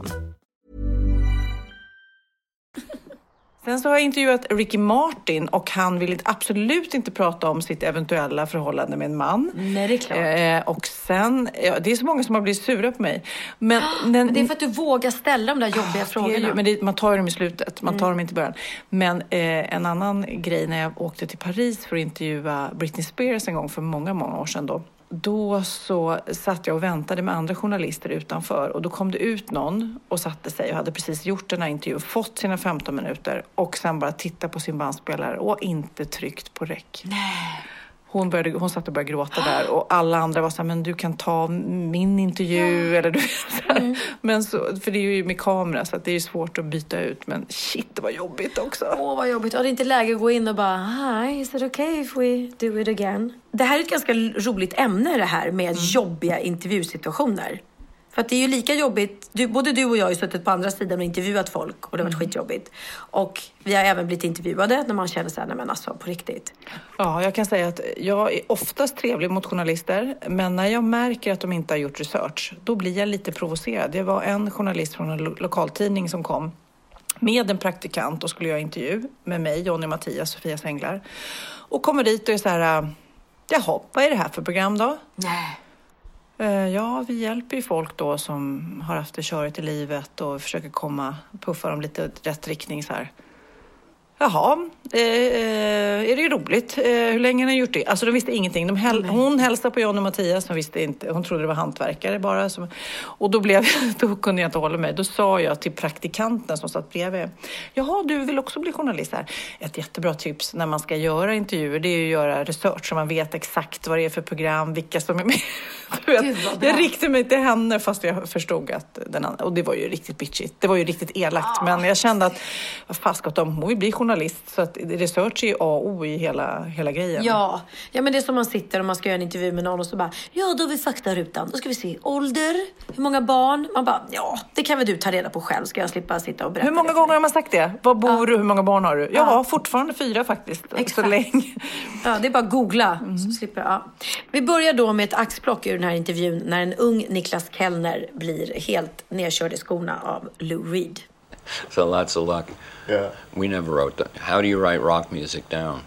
E: Sen så har jag intervjuat Ricky Martin och han vill absolut inte prata om sitt eventuella förhållande med en man.
F: Nej, det är klart.
E: Eh, och sen, ja, det är så många som har blivit sura på mig. Men,
F: men, men det är för att du vågar ställa de där jobbiga oh, frågorna.
E: Ju, men det, man tar dem i slutet, man tar mm. dem inte i början. Men eh, en annan grej när jag åkte till Paris för att intervjua Britney Spears en gång för många, många år sedan då. Då så satt jag och väntade med andra journalister utanför och då kom det ut någon och satte sig och hade precis gjort den här intervjun, fått sina femton minuter och sen bara titta på sin bandspelare och inte tryckt på räck.
F: Nej.
E: Hon, började, hon satt och började gråta där och alla andra var så här, men du kan ta min intervju ja. eller du så här. Mm. Men så, för det är ju med kamera så att det är svårt att byta ut, men shit, det var jobbigt också.
F: Åh, oh, vad jobbigt. Och det är inte läge att gå in och bara, hi, is it okay if we do it again? Det här är ett ganska roligt ämne, det här med mm. jobbiga intervjusituationer. För att det är ju lika jobbigt, du, både du och jag har ju suttit på andra sidan och intervjuat folk och det har varit mm. skitjobbigt. Och vi har även blivit intervjuade när man känner så här, nej men alltså på riktigt.
E: Ja, jag kan säga att jag är oftast trevlig mot journalister, men när jag märker att de inte har gjort research, då blir jag lite provocerad. Det var en journalist från en lo- lokaltidning som kom med en praktikant och skulle göra intervju med mig, Jonny Mattias, Sofia Sänglar. Och kommer dit och är så här, jaha, vad är det här för program då?
F: Nej.
E: Ja, vi hjälper ju folk då som har haft det körigt i livet och försöker komma, puffa dem lite i rätt riktning så här. Jaha, eh, är det ju roligt. Eh, hur länge har ni gjort det? Alltså de visste ingenting. De häl- hon hälsade på John och Mattias, hon visste inte. Hon trodde det var hantverkare bara. Som, och då, blev, då kunde jag inte hålla mig. Då sa jag till praktikanten som satt bredvid. Jaha, du vill också bli journalist här. Ett jättebra tips när man ska göra intervjuer, det är ju att göra research så man vet exakt vad det är för program, vilka som är med. Du vet, jag riktade mig till henne fast jag förstod att den andra, och det var ju riktigt bitchigt. Det var ju riktigt elakt. Ah. Men jag kände att, vad fan ska de, hon vill bli journalist. journalist så att research är A och O i hela, hela grejen.
F: Ja. ja, men det är som man sitter och man ska göra en intervju med någon och så bara, ja då har vi faktarutan. Då ska vi se ålder, hur många barn. Man bara, ja det kan väl du ta reda på själv. Ska jag slippa sitta och berätta.
E: Hur många gånger har man sagt det? Var bor ja. du? Hur många barn har du? Ja, ja. fortfarande fyra faktiskt.
F: Exakt.
E: Så länge.
F: Ja, det är bara att googla. Mm. Så slipper jag. Ja. Vi börjar då med ett axplock ur den här intervjun när en ung Niklas Kellner blir helt nedkörd i skorna av Lou Reed.
H: So lots of luck.
I: Yeah.
H: We never wrote that. How do you write rock music down?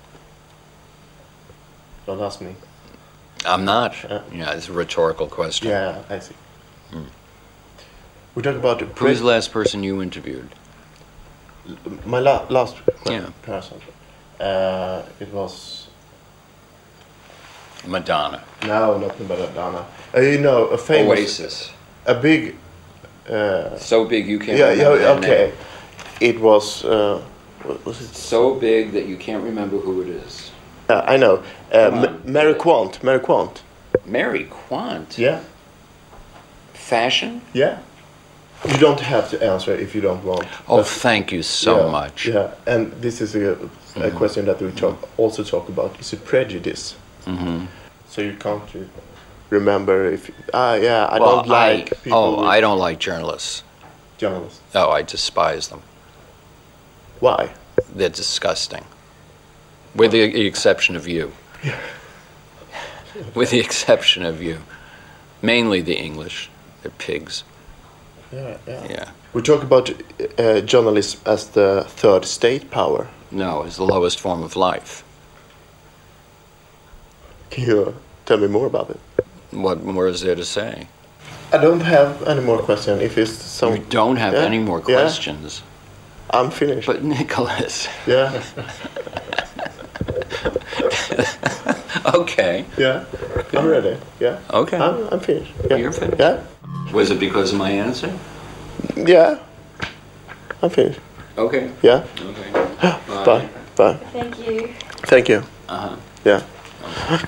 I: Don't ask me.
H: I'm not.
I: Yeah,
H: yeah it's a rhetorical question.
I: Yeah, I see. Mm. We talk about...
H: Who's the last person you interviewed?
I: My la- last
H: yeah.
I: person. Uh, it was...
H: Madonna.
I: No, not Madonna. Uh, you know, a famous...
H: Oasis.
I: A big... Uh,
H: so big you can't
I: yeah,
H: remember
I: yeah,
H: that
I: okay.
H: name.
I: It was... Uh, what was it?
H: So big that you can't remember who it is.
I: Uh, I know. Uh, M- Mary Quant. Mary Quant.
H: Mary Quant?
I: Yeah.
H: Fashion?
I: Yeah. You don't have to answer if you don't want.
H: Oh,
I: but,
H: thank you so
I: yeah,
H: much.
I: Yeah, and this is a, a mm-hmm. question that we talk, also talk about. Is it prejudice?
H: Mm-hmm.
I: So you can't remember if... Ah, yeah, I
H: well,
I: don't like
H: I,
I: people...
H: Oh,
I: with
H: I don't like journalists.
I: Journalists?
H: Oh, I despise them.
I: Why?
H: They're disgusting. With the, the exception of you.
I: Yeah.
H: With the exception of you. Mainly the English. They're pigs.
I: Yeah, yeah.
H: Yeah.
I: We talk about uh, journalism as the third state power.
H: No, it's the lowest form of life.
I: Can you tell me more about it?
H: What more is there to say?
I: I don't have any more questions. If it's some...
H: You don't have
I: yeah?
H: any more questions?
I: Yeah. I'm finished.
H: But Nicholas...
I: Yeah.
H: Okay.
I: Yeah. I'm ready. Yeah.
H: Okay.
I: I'm, I'm finished. Yeah.
H: You're finished?
I: Yeah.
H: Was it because of my answer?
I: Yeah. I'm finished.
H: Okay.
I: Yeah.
H: Okay.
I: Bye. Bye. Bye.
F: Thank you.
I: Thank you.
H: Uh-huh.
I: Yeah.
H: Okay.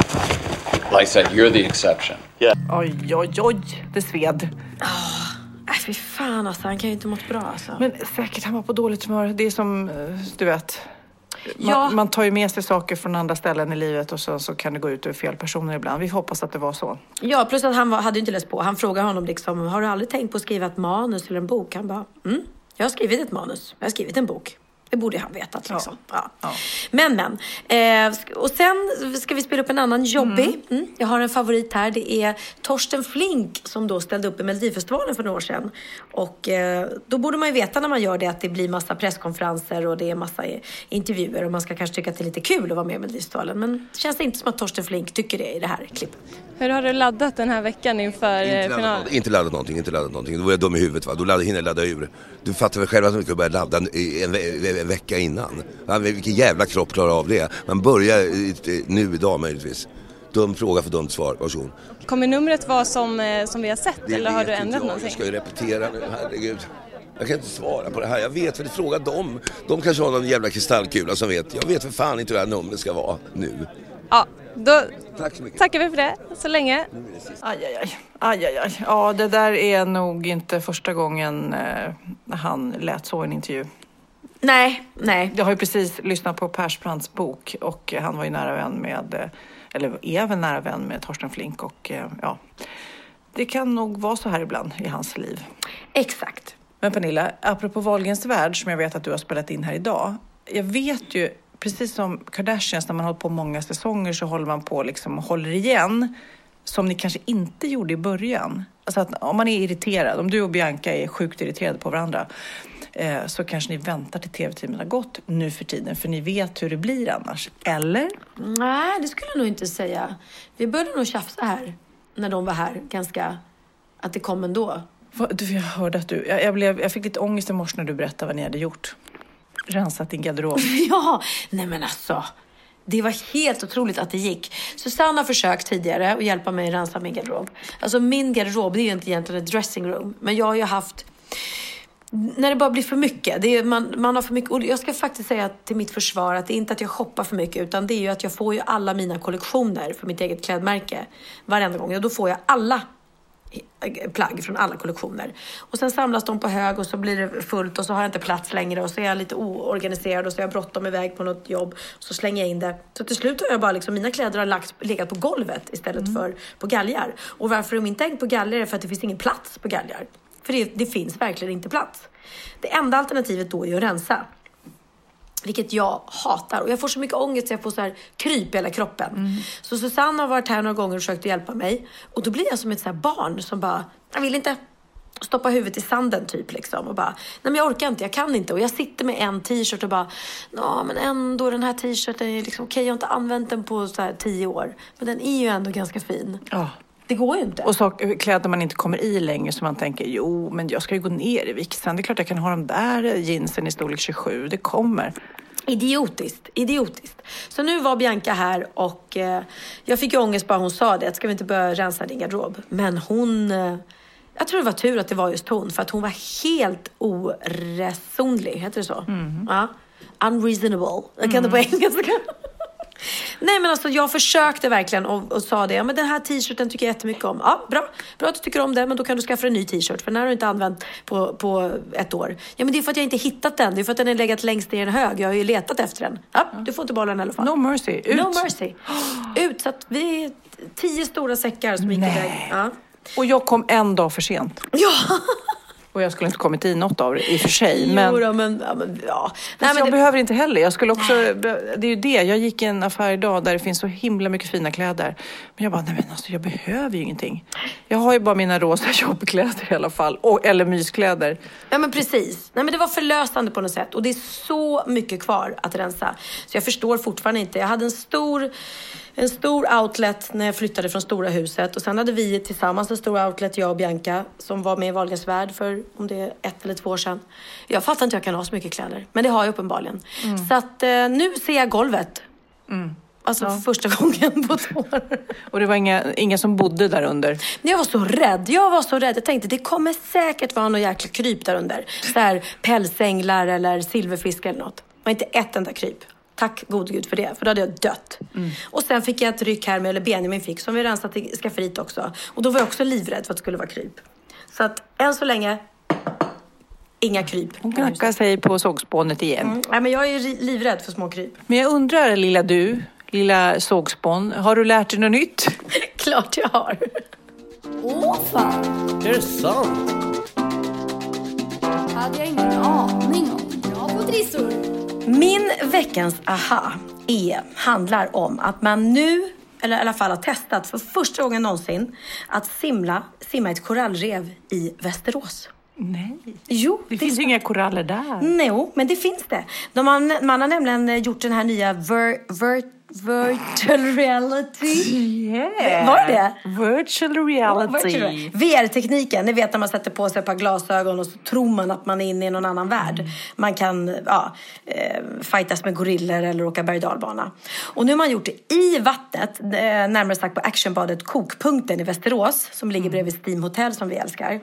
H: Like I said, you're the exception.
I: Yeah.
E: Oj, oj, oj. Det sved.
F: Oh, äh, fy fan alltså. Han kan ju inte mått bra alltså.
E: Men säkert han var på dåligt humör. Det är som, du vet... Man,
F: ja.
E: man tar ju med sig saker från andra ställen i livet och så, så kan det gå ut över fel personer ibland. Vi hoppas att det var så.
F: Ja, plus att han var, hade ju inte läst på. Han frågade honom liksom, har du aldrig tänkt på att skriva ett manus eller en bok? Han bara, mm, jag har skrivit ett manus. Jag har skrivit en bok. Det borde han vetat liksom. Ja. Ja.
E: Ja.
F: Men, men. Eh, och sen ska vi spela upp en annan jobbig. Mm. Mm. Jag har en favorit här. Det är Torsten Flink som då ställde upp i Melodifestivalen för några år sedan. Och eh, då borde man ju veta när man gör det att det blir massa presskonferenser och det är massa intervjuer. Och man ska kanske tycka att det är lite kul att vara med i Melodifestivalen. Men det känns inte som att Torsten Flink tycker det i det här klippet.
J: Hur har du laddat den här veckan inför
K: inte
J: finalen?
K: Laddat, inte laddat någonting, inte laddat någonting. Då var jag dum i huvudet va. Då laddade, hinner jag ladda ur. Du fattar väl själv att man ska börja ladda en, en, en vecka innan. Ja, vilken jävla kropp klarar av det. Man börjar nu idag möjligtvis. Dum fråga för dumt svar, varsågod.
J: Kommer numret vara som, som vi har sett
K: det
J: eller har du ändrat
K: jag.
J: någonting?
K: Jag ska ju repetera nu, herregud. Jag kan inte svara på det här. Jag vet väl, fråga dem. De kanske har någon jävla kristallkula som vet. Jag vet för fan inte hur det här numret ska vara nu.
J: Ja, då
K: Tack så mycket.
J: tackar vi för det så länge.
E: Aj, aj, aj. Aj, aj, aj. Ja, det där är nog inte första gången eh, han lät så i en intervju.
F: Nej, nej.
E: Jag har ju precis lyssnat på Persbrandts bok och han var ju nära vän med, eller är väl nära vän med Torsten Flink och ja, det kan nog vara så här ibland i hans liv.
F: Exakt.
E: Men Pernilla, apropå Wahlgrens värld som jag vet att du har spelat in här idag. Jag vet ju, precis som Kardashians, när man håller på många säsonger så håller man på liksom och håller igen. Som ni kanske inte gjorde i början. Alltså att om man är irriterad, om du och Bianca är sjukt irriterade på varandra eh, så kanske ni väntar till tv-teamen har gått nu för tiden. För ni vet hur det blir annars. Eller?
F: Nej, det skulle jag nog inte säga. Vi började nog tjafsa här när de var här ganska, att det kom ändå.
E: Du, jag hörde att du, jag, jag, blev, jag fick lite ångest i morse när du berättade vad ni hade gjort. Rensat din garderob.
F: Ja, nej men alltså. Det var helt otroligt att det gick. Susanne har försökt tidigare att hjälpa mig att rensa min garderob. Alltså min garderob, det är ju inte egentligen ett dressing room. Men jag har ju haft... När det bara blir för mycket. Det är, man, man har för mycket. Och jag ska faktiskt säga till mitt försvar att det är inte att jag shoppar för mycket. Utan det är ju att jag får ju alla mina kollektioner för mitt eget klädmärke varenda gång. Och då får jag alla plagg från alla kollektioner. Och sen samlas de på hög och så blir det fullt och så har jag inte plats längre och så är jag lite oorganiserad och så är jag bråttom iväg på något jobb och så slänger jag in det. Så till slut har jag bara liksom, mina kläder har lagt, legat på golvet istället mm. för på galgar. Och varför de inte är på galgar är för att det finns ingen plats på galgar. För det, det finns verkligen inte plats. Det enda alternativet då är att rensa. Vilket jag hatar. Och jag får så mycket ångest så jag får så här kryp i hela kroppen. Mm. Så Susanne har varit här några gånger och försökt hjälpa mig. Och då blir jag som ett så här barn som bara, jag vill inte stoppa huvudet i sanden typ liksom. Och bara, nej men jag orkar inte, jag kan inte. Och jag sitter med en t-shirt och bara, ja men ändå den här t-shirten är liksom, okej okay, jag har inte använt den på så här tio år. Men den är ju ändå ganska fin. Ja. Oh. Det går ju inte.
E: Och så kläder man inte kommer i längre så man tänker, jo men jag ska ju gå ner i vikt sen. Det är klart jag kan ha de där jeansen i storlek tjugosju. Det kommer.
F: Idiotiskt, idiotiskt. Så nu var Bianca här och eh, jag fick ju ångest bara hon sa det. Att ska vi inte börja rensa din garderob? Men hon, eh, jag tror det var tur att det var just hon. För att hon var helt oresonlig, heter det så? Mm. Ja. Unreasonable. Jag kan mm. det på engelska. Nej men alltså jag försökte verkligen och, och sa det. Ja men den här t-shirten tycker jag jättemycket om. Ja bra, bra att du tycker om det. Men då kan du skaffa en ny t-shirt. För den har du inte använt på, på ett år. Ja men det är för att jag inte hittat den. Det är för att den är legat längst ner i en hög. Jag har ju letat efter den. Ja, du får inte behålla den i alla fall.
E: No mercy, ut.
F: No mercy, ut. Så att vi är tio stora säckar som gick iväg. Ja.
E: Och jag kom en dag för sent.
F: Ja.
E: Och jag skulle inte kommit i något av det i och för sig. Men,
F: jo då, men, ja, men ja.
E: Nej, men jag det... behöver inte heller. Jag skulle också, det är ju det. Jag gick i en affär idag där det finns så himla mycket fina kläder. Men jag bara, nej men alltså jag behöver ju ingenting. Jag har ju bara mina rosa jobbkläder i alla fall. Och, eller myskläder.
F: Ja men precis. Nej men det var förlösande på något sätt. Och det är så mycket kvar att rensa. Så jag förstår fortfarande inte. Jag hade en stor... En stor outlet när jag flyttade från stora huset. Och sen hade vi tillsammans en stor outlet, jag och Bianca, som var med i Wahlgrens värld för om det är ett eller två år sedan. Jag fattar inte att jag kan ha så mycket kläder. Men det har jag uppenbarligen. Mm. Så att eh, nu ser jag golvet. Mm. Alltså ja. första gången på två år.
E: Och det var inga, inga som bodde där under?
F: Jag var så rädd. Jag var så rädd. Jag tänkte, det kommer säkert vara någon jäkla kryp där under. Så här pälsänglar eller silverfisk eller något. Det var inte ett enda kryp. Tack god Gud för det, för då hade jag dött. Mm. Och sen fick jag ett ryck här med, eller Benjamin fick, som vi rensat i skafferiet också. Och då var jag också livrädd för att det skulle vara kryp. Så att än så länge, inga kryp.
E: Hon knackar sig på sågspånet igen.
F: Mm. Nej, men jag är livrädd för små kryp.
E: Men jag undrar, lilla du, lilla sågspån, har du lärt dig något nytt?
F: Klart jag har.
L: Åh fan!
M: Är det sant?
L: Hade jag ingen aning om. Bra på trissor.
F: Min veckans aha är, handlar om att man nu, eller i alla fall har testat för första gången någonsin, att simla, simma ett korallrev i Västerås.
E: Nej.
F: Jo,
E: det, det finns ju inga koraller där.
F: Nej, men det finns det. De har, man har nämligen gjort den här nya ver, ver, virtual reality.
E: Yeah.
F: Var det?
E: Virtual reality.
F: Oh, V R-tekniken. Ni vet när man sätter på sig ett par glasögon och så tror man att man är inne i någon annan värld. Mm. Man kan ja, eh, fightas med gorillor eller åka berg- och dalbana. Och nu har man gjort det i vattnet, eh, närmare sagt på actionbadet Kokpunkten i Västerås, som ligger bredvid Steam Hotel som vi älskar.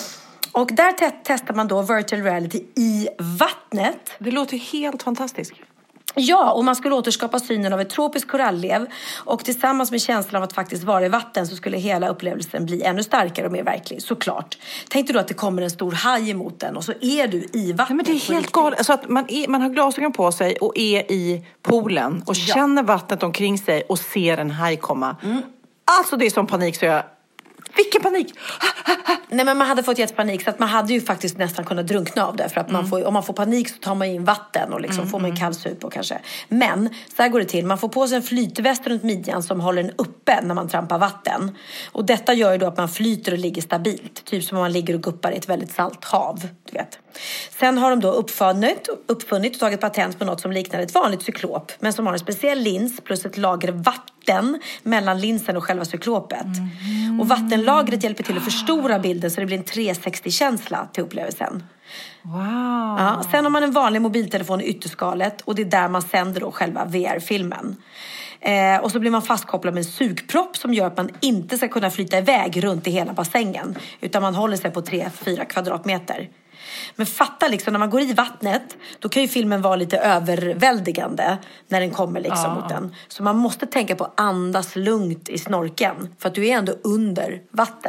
F: Och där te- testar man då virtual reality i vattnet.
E: Det låter helt fantastiskt.
F: Ja, och man skulle återskapa synen av ett tropiskt korallrev. Och tillsammans med känslan av att faktiskt vara i vatten så skulle hela upplevelsen bli ännu starkare och mer verklig, såklart. Tänk dig då att det kommer en stor haj emot den och så är du i vattnet.
E: Ja, men det är helt galet. Alltså att man, är, man har glasögon på sig och är i poolen och ja. känner vattnet omkring sig och ser en haj komma. Mm. Alltså det är som panik så jag... Vilken panik!
F: Nej, men man hade fått jättepanik så att man hade ju faktiskt nästan kunnat drunkna av det. För att man mm. får, om man får panik så tar man in vatten och liksom mm, får man en kallsup på kanske. Men så här går det till. Man får på sig en flytväst runt midjan som håller den uppe när man trampar vatten. Och detta gör ju då att man flyter och ligger stabilt. Typ som om man ligger och guppar i ett väldigt salt hav, du vet. Sen har de då uppfunnit, uppfunnit och tagit patent på något som liknar ett vanligt cyklop. Men som har en speciell lins plus ett lager vatten mellan linsen och själva cyklopet. Mm. Och vattenlagret hjälper till att förstora bilden så det blir en trehundrasextio-känsla till upplevelsen.
E: Wow.
F: Ja, sen har man en vanlig mobiltelefon i ytterskalet och det är där man sänder då själva V R-filmen. Eh, och så blir man fastkopplad med en sugpropp som gör att man inte ska kunna flyta iväg runt i hela bassängen. Utan man håller sig på tre fyra kvadratmeter. Men fatta liksom, när man går i vattnet, då kan ju filmen vara lite överväldigande när den kommer liksom ja. mot den. Så man måste tänka på att andas lugnt i snorken. För att du är ändå under vatten.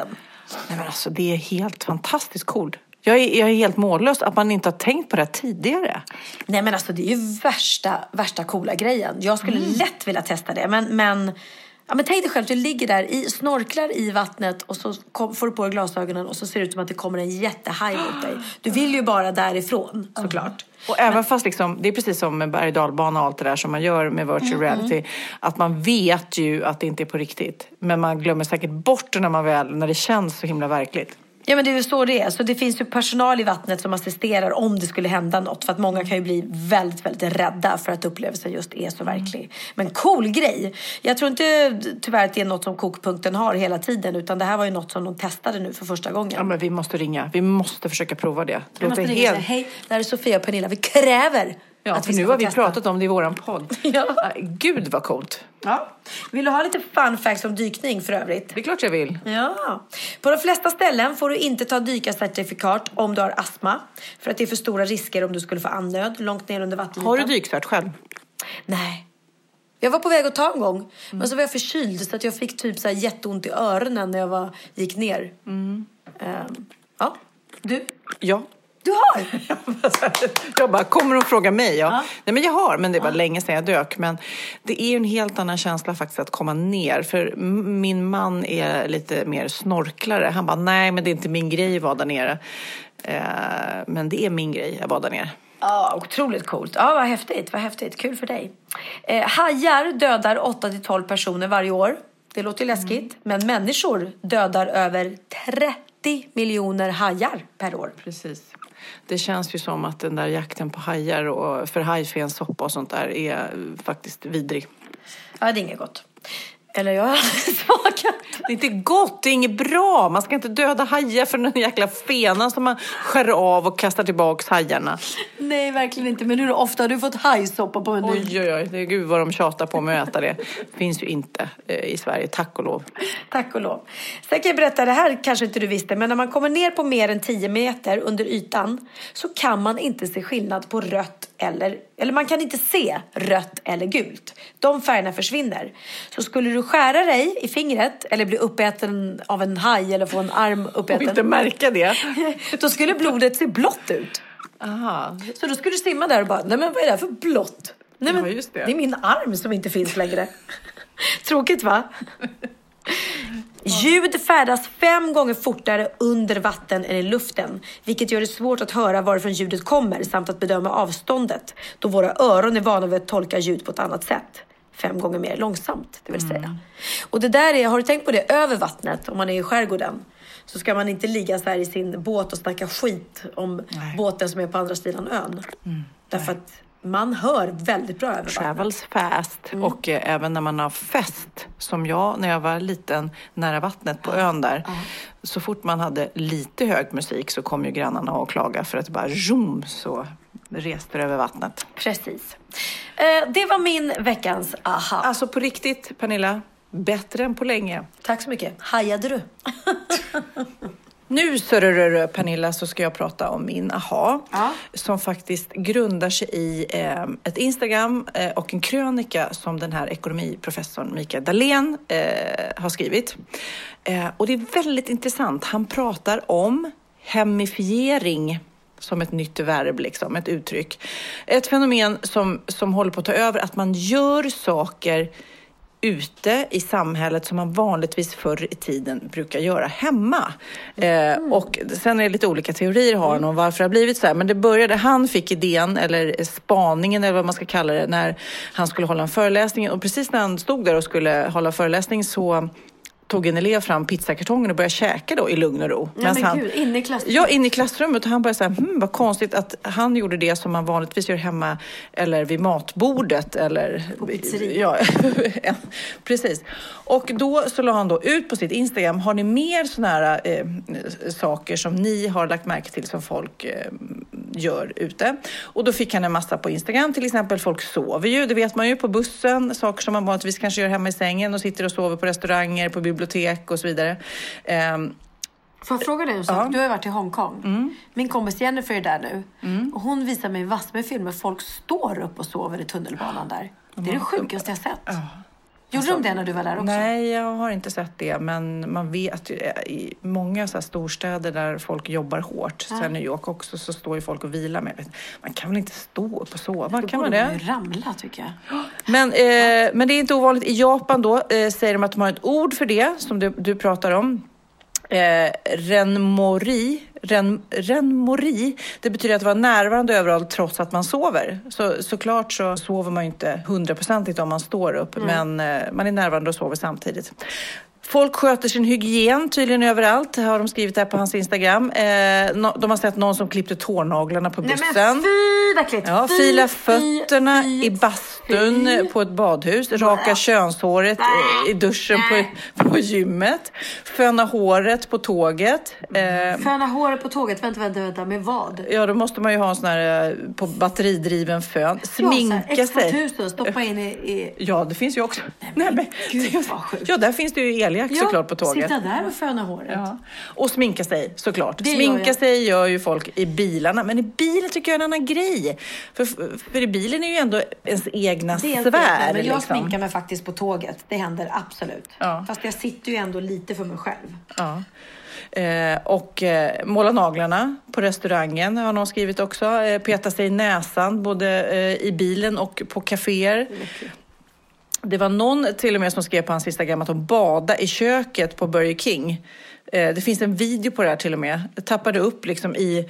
E: Nej, men alltså, det är helt fantastiskt coolt. Jag är, jag är helt mållös att man inte har tänkt på det tidigare.
F: Nej, men alltså det är ju värsta, värsta coola grejen. Jag skulle mm. lätt vilja testa det. Men, men, ja, men tänk dig själv, du ligger där, i, snorklar i vattnet och så kom, får du på dig glasögonen och så ser det ut som att det kommer en jättehaj mot dig. Du vill ju bara därifrån, såklart. Mm.
E: Och även men, fast liksom, det är precis som med berg- och dalbana och allt det där som man gör med virtual mm, reality. Mm. Att man vet ju att det inte är på riktigt. Men man glömmer säkert bort det när, man väl, när det känns så himla verkligt.
F: Ja, men det är ju så det är. Så det finns ju personal i vattnet som assisterar om det skulle hända något. För att många kan ju bli väldigt, väldigt rädda för att upplevelsen just är så verklig. Mm. Men cool grej. Jag tror inte tyvärr att det är något som Kokpunkten har hela tiden. Utan det här var ju något som de testade nu för första gången.
E: Ja, men vi måste ringa. Vi måste försöka prova det.
F: Vi måste ringa helt... Hej, där är Sofia och Pernilla. Vi kräver
E: ja,
F: att vi
E: för nu har vi
F: testa.
E: pratat om det i våran podd. Ja. Gud vad coolt.
F: Ja. Vill du ha lite fun facts om dykning för övrigt?
E: Det är klart jag vill.
F: Ja. På de flesta ställen får du inte ta dykarcertifikat om du har astma. För att det är för stora risker om du skulle få andnöd långt ner under vattenytan.
E: Har du dykcert själv?
F: Nej. Jag var på väg att ta en gång. Mm. Men så var jag förkyld så att jag fick typ så här jätteont i öronen när jag var, gick ner. Mm. Um, ja. Du?
E: Ja.
F: Du har?
E: Jag bara, kommer och fråga mig? Ja. Ja. Nej, men jag har, men det var ja. länge sedan jag dök. Men det är ju en helt annan känsla faktiskt att komma ner. För min man är lite mer snorklare. Han bara, nej men det är inte min grej att vara där nere. Eh, men det är min grej att vara där nere.
F: Ja, otroligt coolt. Ja, vad häftigt, vad häftigt. Kul för dig. Eh, hajar dödar åtta till tolv personer varje år. Det låter ju läskigt. Mm. Men människor dödar över trettio miljoner hajar per år.
E: Precis. Det känns ju som att den där jakten på hajar och för hajfensoppa och sånt där är faktiskt vidrig.
F: Ja, det är inget gott. Eller jag är smakat.
E: Det är inte gott, det är inget bra. Man ska inte döda hajar för den jäkla fenan som man skär av och kastar tillbaks hajarna.
F: Nej, verkligen inte. Men hur ofta har du fått hajsoppa på menyn?
E: Oj, oj, oj. Det är gud vad de tjatar på med att äta det. Finns ju inte eh, i Sverige, tack och lov.
F: Tack och lov. Sen kan jag berätta, det här kanske inte du visste. Men när man kommer ner på mer än tio meter under ytan så kan man inte se skillnad på rött eller... Eller man kan inte se rött eller gult. De färgerna försvinner. Så skulle du skära dig i fingret eller bli uppäten av en haj eller få en arm uppäten.
E: Och inte märka det.
F: Då skulle blodet se blått ut.
E: Aha.
F: Så då skulle du simma där och bara, nej men vad är det här för blått? Nej, men,
E: ja, just det.
F: Det är min arm som inte finns längre. Tråkigt va? Ljud färdas fem gånger fortare under vatten än i luften, vilket gör det svårt att höra varifrån ljudet kommer samt att bedöma avståndet, då våra öron är vana vid att tolka ljud på ett annat sätt. Fem gånger mer långsamt, det vill säga. Mm. Och det där är, har du tänkt på det, över vattnet, om man är i skärgården, så ska man inte ligga så här i sin båt och snacka skit om Nej. båten som är på andra sidan ön. Mm. Därför att man hör väldigt bra över vattnet.
E: Travels fast. Mm. Och eh, även när man har fest, som jag när jag var liten nära vattnet på ön där. Mm. Så fort man hade lite hög musik så kom ju grannarna och klaga för att det bara zoom så reste över vattnet.
F: Precis. Eh, det var min veckans aha.
E: Alltså på riktigt, Pernilla, bättre än på länge.
F: Tack så mycket. Hajade du?
E: Nu, sörrörö, Pernilla, så ska jag prata om min aha. Ja. Som faktiskt grundar sig i eh, ett Instagram eh, och en krönika som den här ekonomiprofessorn Mikael Dahlén eh, har skrivit. Eh, och det är väldigt intressant. Han pratar om hemifiering som ett nytt verb, liksom, ett uttryck. Ett fenomen som, som håller på att ta över, att man gör saker ute i samhället som man vanligtvis förr i tiden brukar göra hemma. Mm. Eh, och sen är det lite olika teorier har han om varför det har blivit så här. Men det började, han fick idén, eller spaningen eller vad man ska kalla det, när han skulle hålla en föreläsning. Och precis när han stod där och skulle hålla föreläsning så tog en elev fram pizzakartongen och började käka då i lugn och ro.
F: Ja, men han, gud, inne i klassrummet.
E: Ja, inne i klassrummet. Och han började säga, hm, vad konstigt att han gjorde det som man vanligtvis gör hemma eller vid matbordet eller
F: på pizzeria.
E: Ja, precis. Och då så la han då ut på sitt Instagram, har ni mer såna här eh, saker som ni har lagt märke till som folk eh, gör ute? Och då fick han en massa på Instagram, till exempel folk sover ju, det vet man ju, på bussen, saker som man vanligtvis kanske gör hemma i sängen och sitter och sover på restauranger, på bibliotek och så vidare. Um,
F: Får jag fråga dig en sak? Ja. Du har ju varit i Hongkong. Mm. Min kompis Jennifer är där nu. Mm. Och hon visar mig massor med filmer. Folk står upp och sover i tunnelbanan där. Det är det sjukaste jag sett.
E: Ja.
F: Gjorde de det när du var där också?
E: Nej, jag har inte sett det. Men man vet ju i många så här storstäder där folk jobbar hårt. Ja. Sen New York också så står ju folk och vilar med. Man kan väl inte stå upp och sova?
F: Då
E: kan
F: man
E: det?
F: Ju ramla tycker jag.
E: Men, eh, men det är inte ovanligt. I Japan då eh, säger de att de har ett ord för det som du, du pratar om. Eh, renmori, ren, renmori, det betyder att vara närvarande överallt trots att man sover. Så, såklart så sover man ju inte hundraprocentigt om man står upp, mm. men eh, man är närvarande och sover samtidigt. Folk sköter sin hygien tydligen överallt, har de skrivit här på hans Instagram. Eh, no, de har sett någon som klippte tårnaglarna på bussen. Nej men
F: fy, verkligen.
E: Ja,
F: fy,
E: fila fötterna
F: fy,
E: i bastun fy. På ett badhus. Raka Nä. könshåret Nä. i duschen på, på gymmet. Föna håret på tåget.
F: Eh, Föna håret på tåget, vänta, vänta, vänta, med vad?
E: Ja, då måste man ju ha en sån här på batteridriven fön. Sminka
F: ja,
E: sig.
F: X tvåtusen, stoppa in i, i...
E: Ja, det finns ju också.
F: Nej, men, Nej, men gud vad sjukt.
E: Ja, där finns det ju el. Ja, såklart på tåget.
F: Sitta där och föna håret.
E: Ja. Och sminka sig såklart.
F: Det
E: sminka
F: gör
E: sig gör ju folk i bilarna. Men i bilen tycker jag är en annan grej. För, för i bilen är ju ändå ens egna
F: det är
E: sfär.
F: Men jag
E: liksom.
F: sminkar mig faktiskt på tåget. Det händer absolut.
E: Ja.
F: Fast jag sitter ju ändå lite för mig själv.
E: Ja. Eh, och eh, måla naglarna på restaurangen har någon skrivit också. Eh, peta sig i näsan både eh, i bilen och på kaféer. Okay. Det var någon till och med som skrev på hans Instagram att de badade i köket på Burger King. Det finns en video på det här till och med. Jag tappade upp liksom i,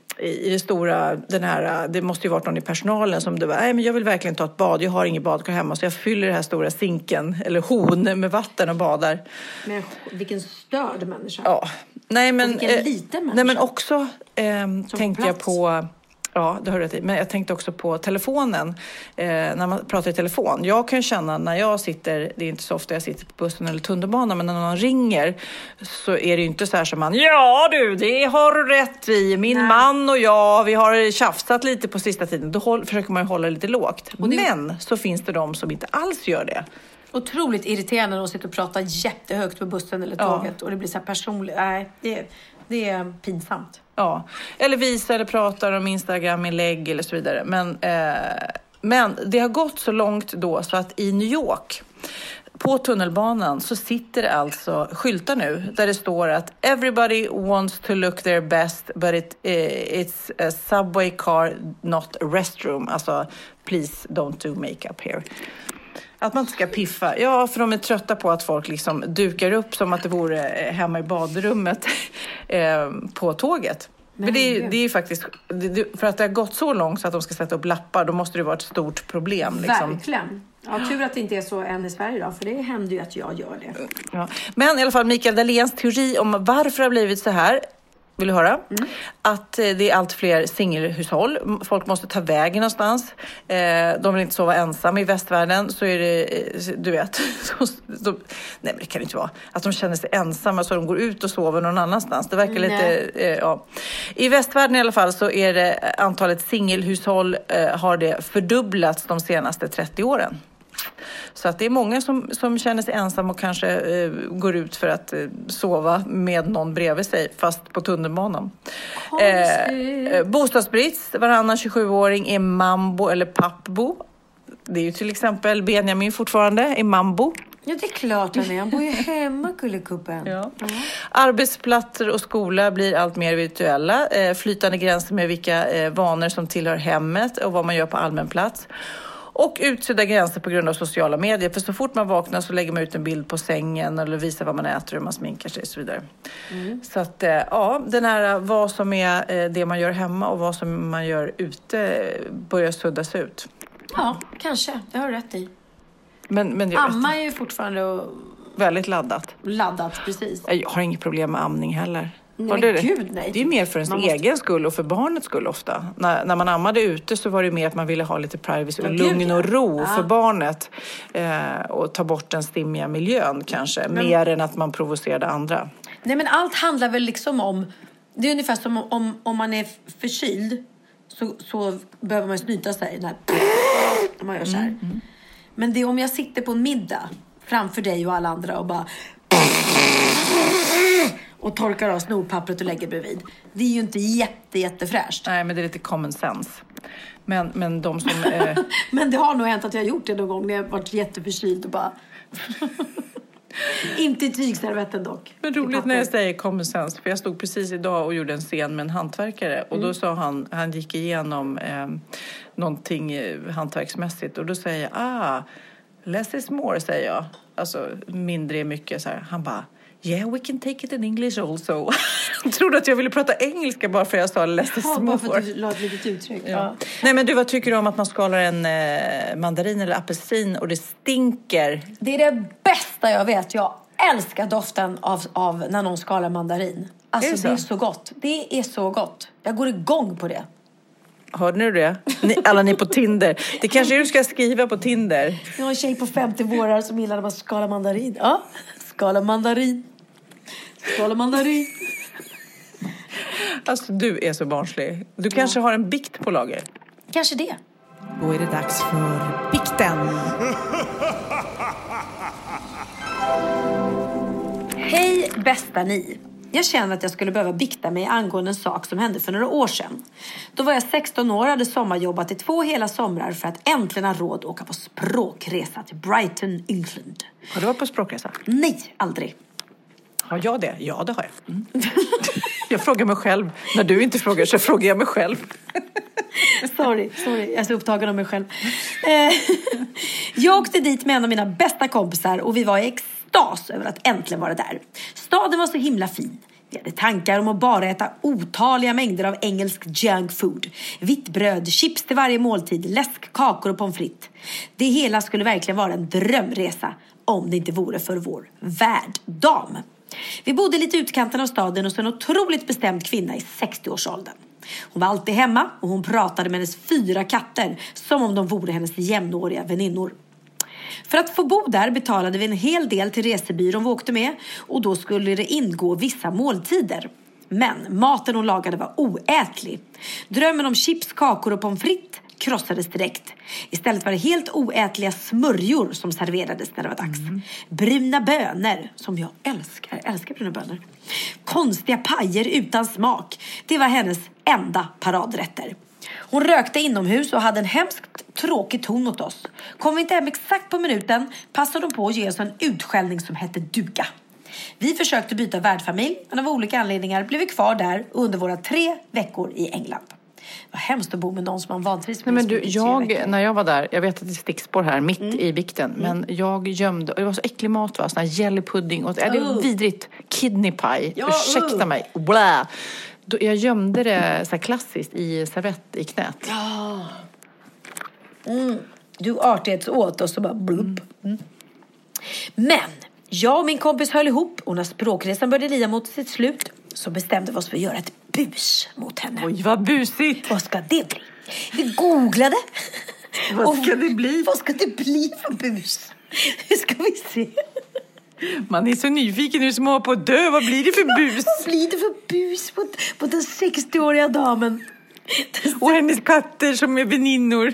E: i det stora, den här, det måste ju varit någon i personalen som det var, nej men jag vill verkligen ta ett bad, jag har inget badkar hemma så jag fyller den här stora sinken eller hon med vatten och badar.
F: Men vilken störd människa.
E: Ja, nej men,
F: och vilken liten människa.
E: Nej men också eh, tänkte jag på... Ja, det hör rätt i. Men jag tänkte också på telefonen. Eh, när man pratar i telefon. Jag kan känna när jag sitter, det är inte så ofta jag sitter på bussen eller tunnelbanan, men när någon ringer så är det ju inte så här som man, ja du, det har du rätt i. Min Nej. man och jag, vi har tjafsat lite på sista tiden. Då håll, försöker man ju hålla lite lågt. Det... Men så finns det de som inte alls gör det.
F: Otroligt irriterande när de sitter och pratar jättehögt på bussen eller tåget. Ja. Och det blir så här personligt. Nej, det är, det är pinsamt.
E: Ja, eller visar eller pratar om Instagram-inlägg eller så vidare. Men, eh, men det har gått så långt då så att i New York på tunnelbanan så sitter det alltså skyltar nu där det står att everybody wants to look their best but it, it's a subway car not a restroom. Alltså please don't do makeup here. Att man inte ska piffa. Ja, för de är trötta på att folk liksom dukar upp som att det vore hemma i badrummet eh, på tåget. Men, Men det, är, det är faktiskt, det, för att det har gått så långt så att de ska sätta upp lappar, då måste det vara ett stort problem. Liksom.
F: Verkligen. Ja, tur att det inte är så än i Sverige då, för det händer ju att jag gör det.
E: Ja. Men i alla fall Mikael Dahléns teori om varför det har blivit så här. Vill du höra? Mm. Att det är allt fler singelhushåll. Folk måste ta vägen någonstans. De vill inte sova ensamma i västvärlden. Så är det, du vet. Så, så, nej, men det kan inte vara. Att de känner sig ensamma så de går ut och sover någon annanstans. Det verkar lite, ja. I västvärlden i alla fall så är det antalet singelhushåll har det fördubblats de senaste trettio åren. Så att det är många som, som känner sig ensam och kanske eh, går ut för att eh, sova med någon bredvid sig, fast på tunnelbanan. Eh, bostadsbrist, varannan tjugosjuåring är mambo eller pappbo. Det är ju till exempel Benjamin fortfarande är mambo.
F: Ja, det är klart han är. Han bor ju hemma, kullekuppen.
E: Ja. Mm. Arbetsplatser och skola blir allt mer virtuella. Eh, flytande gränser med vilka eh, vanor som tillhör hemmet och vad man gör på allmän plats. Och utsudda gränser på grund av sociala medier. För så fort man vaknar så lägger man ut en bild på sängen eller visar vad man äter, hur man sminkar sig och så vidare. Mm. Så att ja, den här vad som är det man gör hemma och vad som man gör ute börjar suddas ut.
F: Ja, kanske. Det har du rätt i.
E: Men, men
F: Amma är ju fortfarande
E: väldigt laddat.
F: Laddat, precis.
E: Jag har inget problem med amning heller.
F: Nej,
E: det,
F: Gud, nej.
E: Det är mer för ens måste... egen skull och för barnets skull ofta. När, när man ammade ute så var det mer att man ville ha lite privacy och lugn Gud, ja. och ro ja. för barnet. Eh, och ta bort den stimmiga miljön kanske. Men... Mer än att man provocerade andra.
F: Nej, men allt handlar väl liksom om... Det är ungefär som om, om, om man är förkyld så, så behöver man snyta sig när, när man gör så här. Mm, mm. Men det är om jag sitter på en middag framför dig och alla andra och bara... och torkar av snorpappret och lägger bredvid. Det är ju inte jätte, jättefräscht.
E: Nej, men det är lite common sense. Men, men de som... Eh...
F: men det har nog hänt att jag har gjort det någon gång när jag har varit jätteförkyld och bara... Inte i tygservetten dock.
E: Men roligt när jag säger common sense. För jag stod precis idag och gjorde en scen med en hantverkare. Och då mm. sa han, han gick igenom eh, någonting eh, hantverksmässigt. Och då säger jag, ah, less is more, säger jag. Alltså mindre är mycket så här. Han bara, yeah, we can take it in English also. Jag trodde att jag ville prata engelska bara för jag sa less is
F: ja,
E: more.
F: Bara för att du la ett litet uttryck. Ja.
E: Ja. Nej, men du, vad tycker du om att man skalar en eh, mandarin eller apelsin och det stinker?
F: Det är det bästa jag vet. Jag älskar doften av, av när någon skalar mandarin. Alltså är det, det är så gott. Det är så gott. Jag går igång på det.
E: Hörde ni det? Ni, alla ni på Tinder. Det kanske du ska skriva på Tinder.
F: Jag har en tjej på femtio vårar som gillar när man skalar mandarin. Ja, skala mandarin. Skala mandarin.
E: Alltså du är så barnslig. Du kanske ja. har en bikt på lager.
F: Kanske det.
E: Då är det dags för bikten.
F: Hej bästa ni. Jag känner att jag skulle behöva bikta mig angående en sak som hände för några år sedan. Då var jag sexton år och hade sommarjobbat i två hela somrar för att äntligen ha råd att åka på språkresa till Brighton, England.
E: Har du varit på språkresa?
F: Nej, aldrig.
E: Har jag det? Ja, det har jag. Mm. Jag frågar mig själv. När du inte frågar så frågar jag mig själv.
F: Sorry, sorry. Jag är så upptagen av mig själv. Jag åkte dit med en av mina bästa kompisar och vi var i extas över att äntligen vara där. Staden var så himla fin. Vi hade tankar om att bara äta otaliga mängder av engelsk junk food. Vitt bröd, chips till varje måltid, läsk, kakor och pommes frites. Det hela skulle verkligen vara en drömresa om det inte vore för vår värddam. Vi bodde lite i utkanten av staden hos en otroligt bestämd kvinna i sextio-årsåldern. Hon var alltid hemma och hon pratade med hennes fyra katter som om de vore hennes jämnåriga väninnor. För att få bo där betalade vi en hel del till resebyrån vi åkte med och då skulle det ingå vissa måltider. Men maten hon lagade var oätlig. Drömmen om chips, kakor och pommes frites krossades direkt. Istället var det helt oätliga smörjor som serverades när det var dags. Mm. Bruna bönor, som jag älskar. Jag älskar bruna bönor. Konstiga pajer utan smak. Det var hennes enda paradrätter. Hon rökte inomhus och hade en hemskt tråkig ton mot oss. Kom vi inte hem exakt på minuten passade de på att ge oss en utskällning som hette duga. Vi försökte byta värdfamilj, men av olika anledningar blev vi kvar där under våra tre veckor i England. Vad hemskt att bo med någon som man vantrivs med.
E: Nej, men du, jag, när jag var där, jag vet att det är stickspår här mitt mm. i bikten, mm. men jag gömde, och det var så äcklig mat, va? Sån här jellypudding och, är det oh. vidrigt, kidney pie, ja, ursäkta uh. mig, blä. Då, jag gömde det så här klassiskt i servett i knät.
F: Ja. Mm. Du artighetsåt och så bara blubb. Mm. Men jag och min kompis höll ihop och när språkresan började lida mot sitt slut så bestämde vi oss för att göra ett bus mot henne.
E: Oj, vad busigt!
F: Vad ska det bli? Vi googlade.
E: Vad ska det bli?
F: Vad ska det bli för bus? Hur ska vi se?
E: Man är så nyfiken nu som har på att dö. Vad blir det för bus?
F: Vad blir det för bus på, på den sextio-åriga damen?
E: Och hennes katter som är väninnor.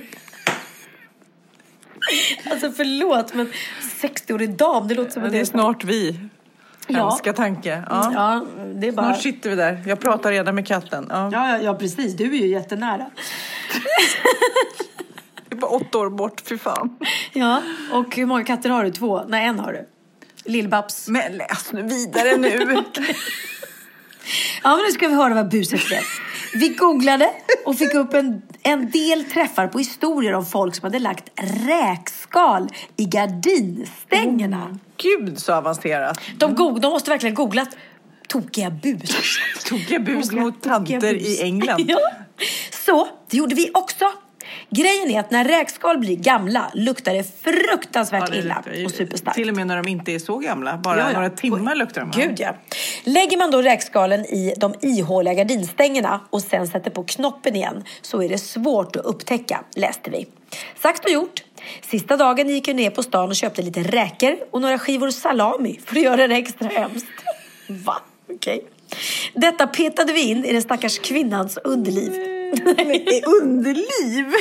F: Alltså förlåt, men sextio-årig dam, det låter som
E: ja,
F: en
E: det är snart vi. Hemska ja. tanke. Ja.
F: ja, det är bara...
E: Snart sitter vi där. Jag pratar redan med katten. Ja,
F: ja, ja precis. Du är ju jättenära.
E: Det är bara åtta år bort, för fan.
F: Ja, och hur många katter har du? Två? Nej, en har du. Lill-Babs.
E: Men läs nu vidare nu.
F: Ja, men nu ska vi höra vad buset blev. Vi googlade och fick upp en, en del träffar på historier om folk som hade lagt räkskal i gardinstängerna.
E: Oh, Gud, så avancerat.
F: De, go- de måste verkligen googlat tokiga bus.
E: Tokiga bus mot tanter bus. I England.
F: Ja. Så, det gjorde vi också. Grejen är att när räkskal blir gamla luktar det fruktansvärt ja, det illa och superstarkt.
E: Till och med när de inte är så gamla, bara ja, ja. några timmar luktar de.
F: Gud ja. Lägger man då räkskalen i de ihåliga gardinstängerna och sen sätter på knoppen igen så är det svårt att upptäcka, läste vi. Sagt och gjort. Sista dagen gick jag ner på stan och köpte lite räkor och några skivor salami för att göra det extra hemskt. Va? Okej. Okay. Detta petade vi in i den stackars kvinnans underliv.
E: Nej, underliv?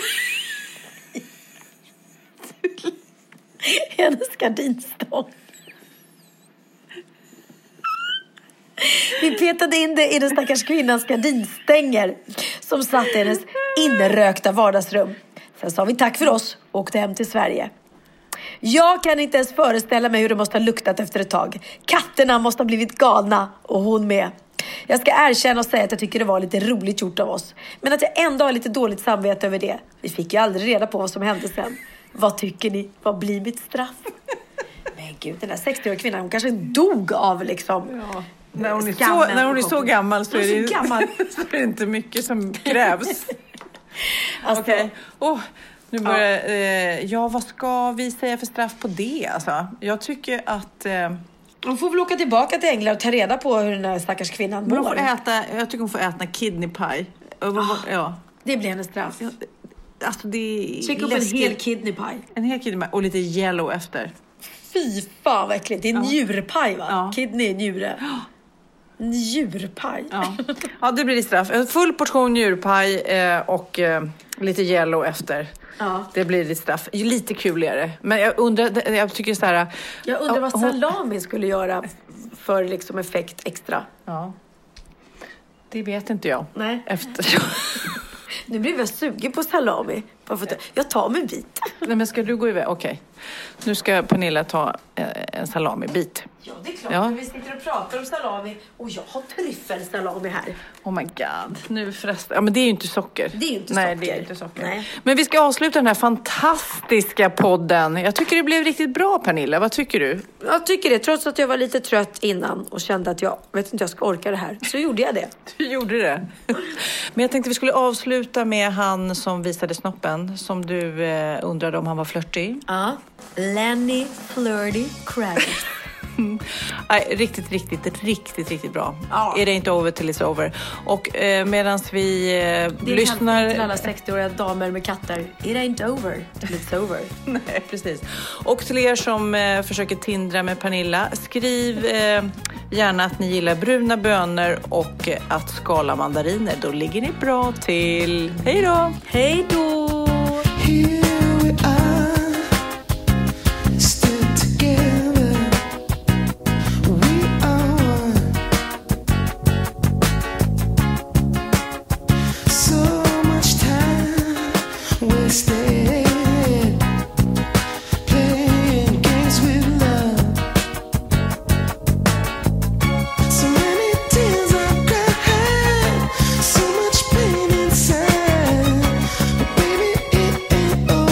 F: Hennes gardinstång. Vi petade in det i den stackars kvinnans gardinstänger som satt i hennes inrökta vardagsrum. Sen sa vi tack för oss och åkte hem till Sverige. Jag kan inte ens föreställa mig hur det måste ha luktat efter ett tag. Katterna måste ha blivit galna och hon med. Jag ska erkänna och säga att jag tycker det var lite roligt gjort av oss. Men att jag ändå har lite dåligt samvete över det. Vi fick ju aldrig reda på vad som hände sen. Vad tycker ni? Vad blir mitt straff? Men gud, den där sextioåriga kvinnan, hon kanske dog av liksom...
E: Ja. När hon, är så, när hon är så gammal så är, det,
F: så gammal.
E: så är det inte mycket som krävs.
F: Alltså,
E: Okej. Okay. Oh, nu börjar, ja. Eh, ja, vad ska vi säga för straff på det? Alltså, jag tycker att... Eh,
F: hon får väl åka tillbaka till England och ta reda på hur den här stackars kvinnan mår.
E: Hon får äta, jag tycker hon får äta kidney pie. Oh, ja.
F: Det blir hennes straff.
E: Ja, alltså det är
F: Tryck upp en hel kidney pie.
E: En hel kidney pie och lite yellow efter.
F: Fy fan vad äckligt. Det är en ja. njurpaj va?
E: Ja.
F: Kidney är njure. Ja. Njurpaj.
E: Ja. ja, det blir det straff. En full portion njurpaj eh, och eh, lite yellow efter. Ja. Det blir ditt straff. Lite kuligare. Men jag undrar, jag tycker så här...
F: Jag undrar vad salami skulle göra för liksom effekt extra.
E: Ja. Det vet inte jag.
F: Nej.
E: Efter.
F: Nu blir jag sugen på salami. Jag tar mig en bit.
E: Nej, men ska du gå iväg? Okej. Okay. Nu ska Pernilla ta en salamibit.
F: Ja, det är klart. Ja. Vi sitter och pratar om salami. Och jag har tryffelsalami här.
E: Oh my god. Nu förresten. Ja, men det är ju inte socker.
F: Det är ju inte
E: Nej,
F: socker.
E: Det är inte socker.
F: Nej.
E: Men vi ska avsluta den här fantastiska podden. Jag tycker det blev riktigt bra, Pernilla. Vad tycker du?
F: Jag tycker det. Trots att jag var lite trött innan och kände att jag vet inte jag ska orka det här. Så gjorde jag det.
E: Du gjorde det. Men jag tänkte vi skulle avsluta med han som visade snoppen. Som du eh, undrade om han var flörtig.
F: Ja. Lenny Flirty Kravitz.
E: Nej, riktigt, riktigt, riktigt, riktigt bra.
F: Ja.
E: Är det inte over till it's over? Och eh, medan vi eh,
F: det
E: lyssnar...
F: Det är alla sextioåriga damer med katter. It ain't over till it's over.
E: Nej, precis. Och till er som eh, försöker tindra med Pernilla, skriv eh, gärna att ni gillar bruna bönor och eh, att skala mandariner. Då ligger ni bra till. Hej då!
F: Hej då!
M: So much pain inside, but baby, it ain't over.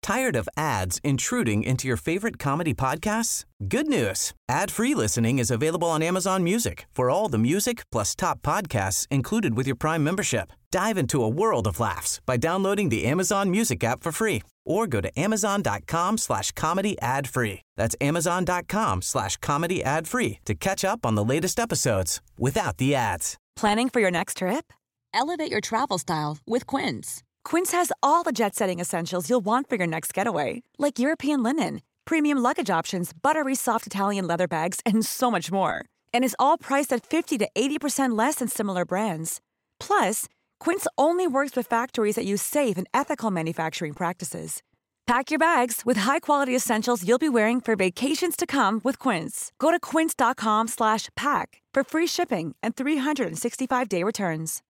M: Tired of ads intruding into your favorite comedy podcasts? Good news. Ad-free listening is available on Amazon Music for all the music plus top podcasts included with your Prime membership. Dive into a world of laughs by downloading the Amazon Music app for free or go to amazon.com slash comedy ad free. That's amazon.com slash comedy ad free to catch up on the latest episodes without the ads.
N: Planning for your next trip? Elevate your travel style with Quince. Quince has all the jet-setting essentials you'll want for your next getaway, like European linen, premium luggage options, buttery soft Italian leather bags, and so much more. And is all priced at fifty to eighty percent less than similar brands. Plus, Quince only works with factories that use safe and ethical manufacturing practices. Pack your bags with high-quality essentials you'll be wearing for vacations to come with Quince. Go to quince.com slash pack for free shipping and three sixty-five day returns.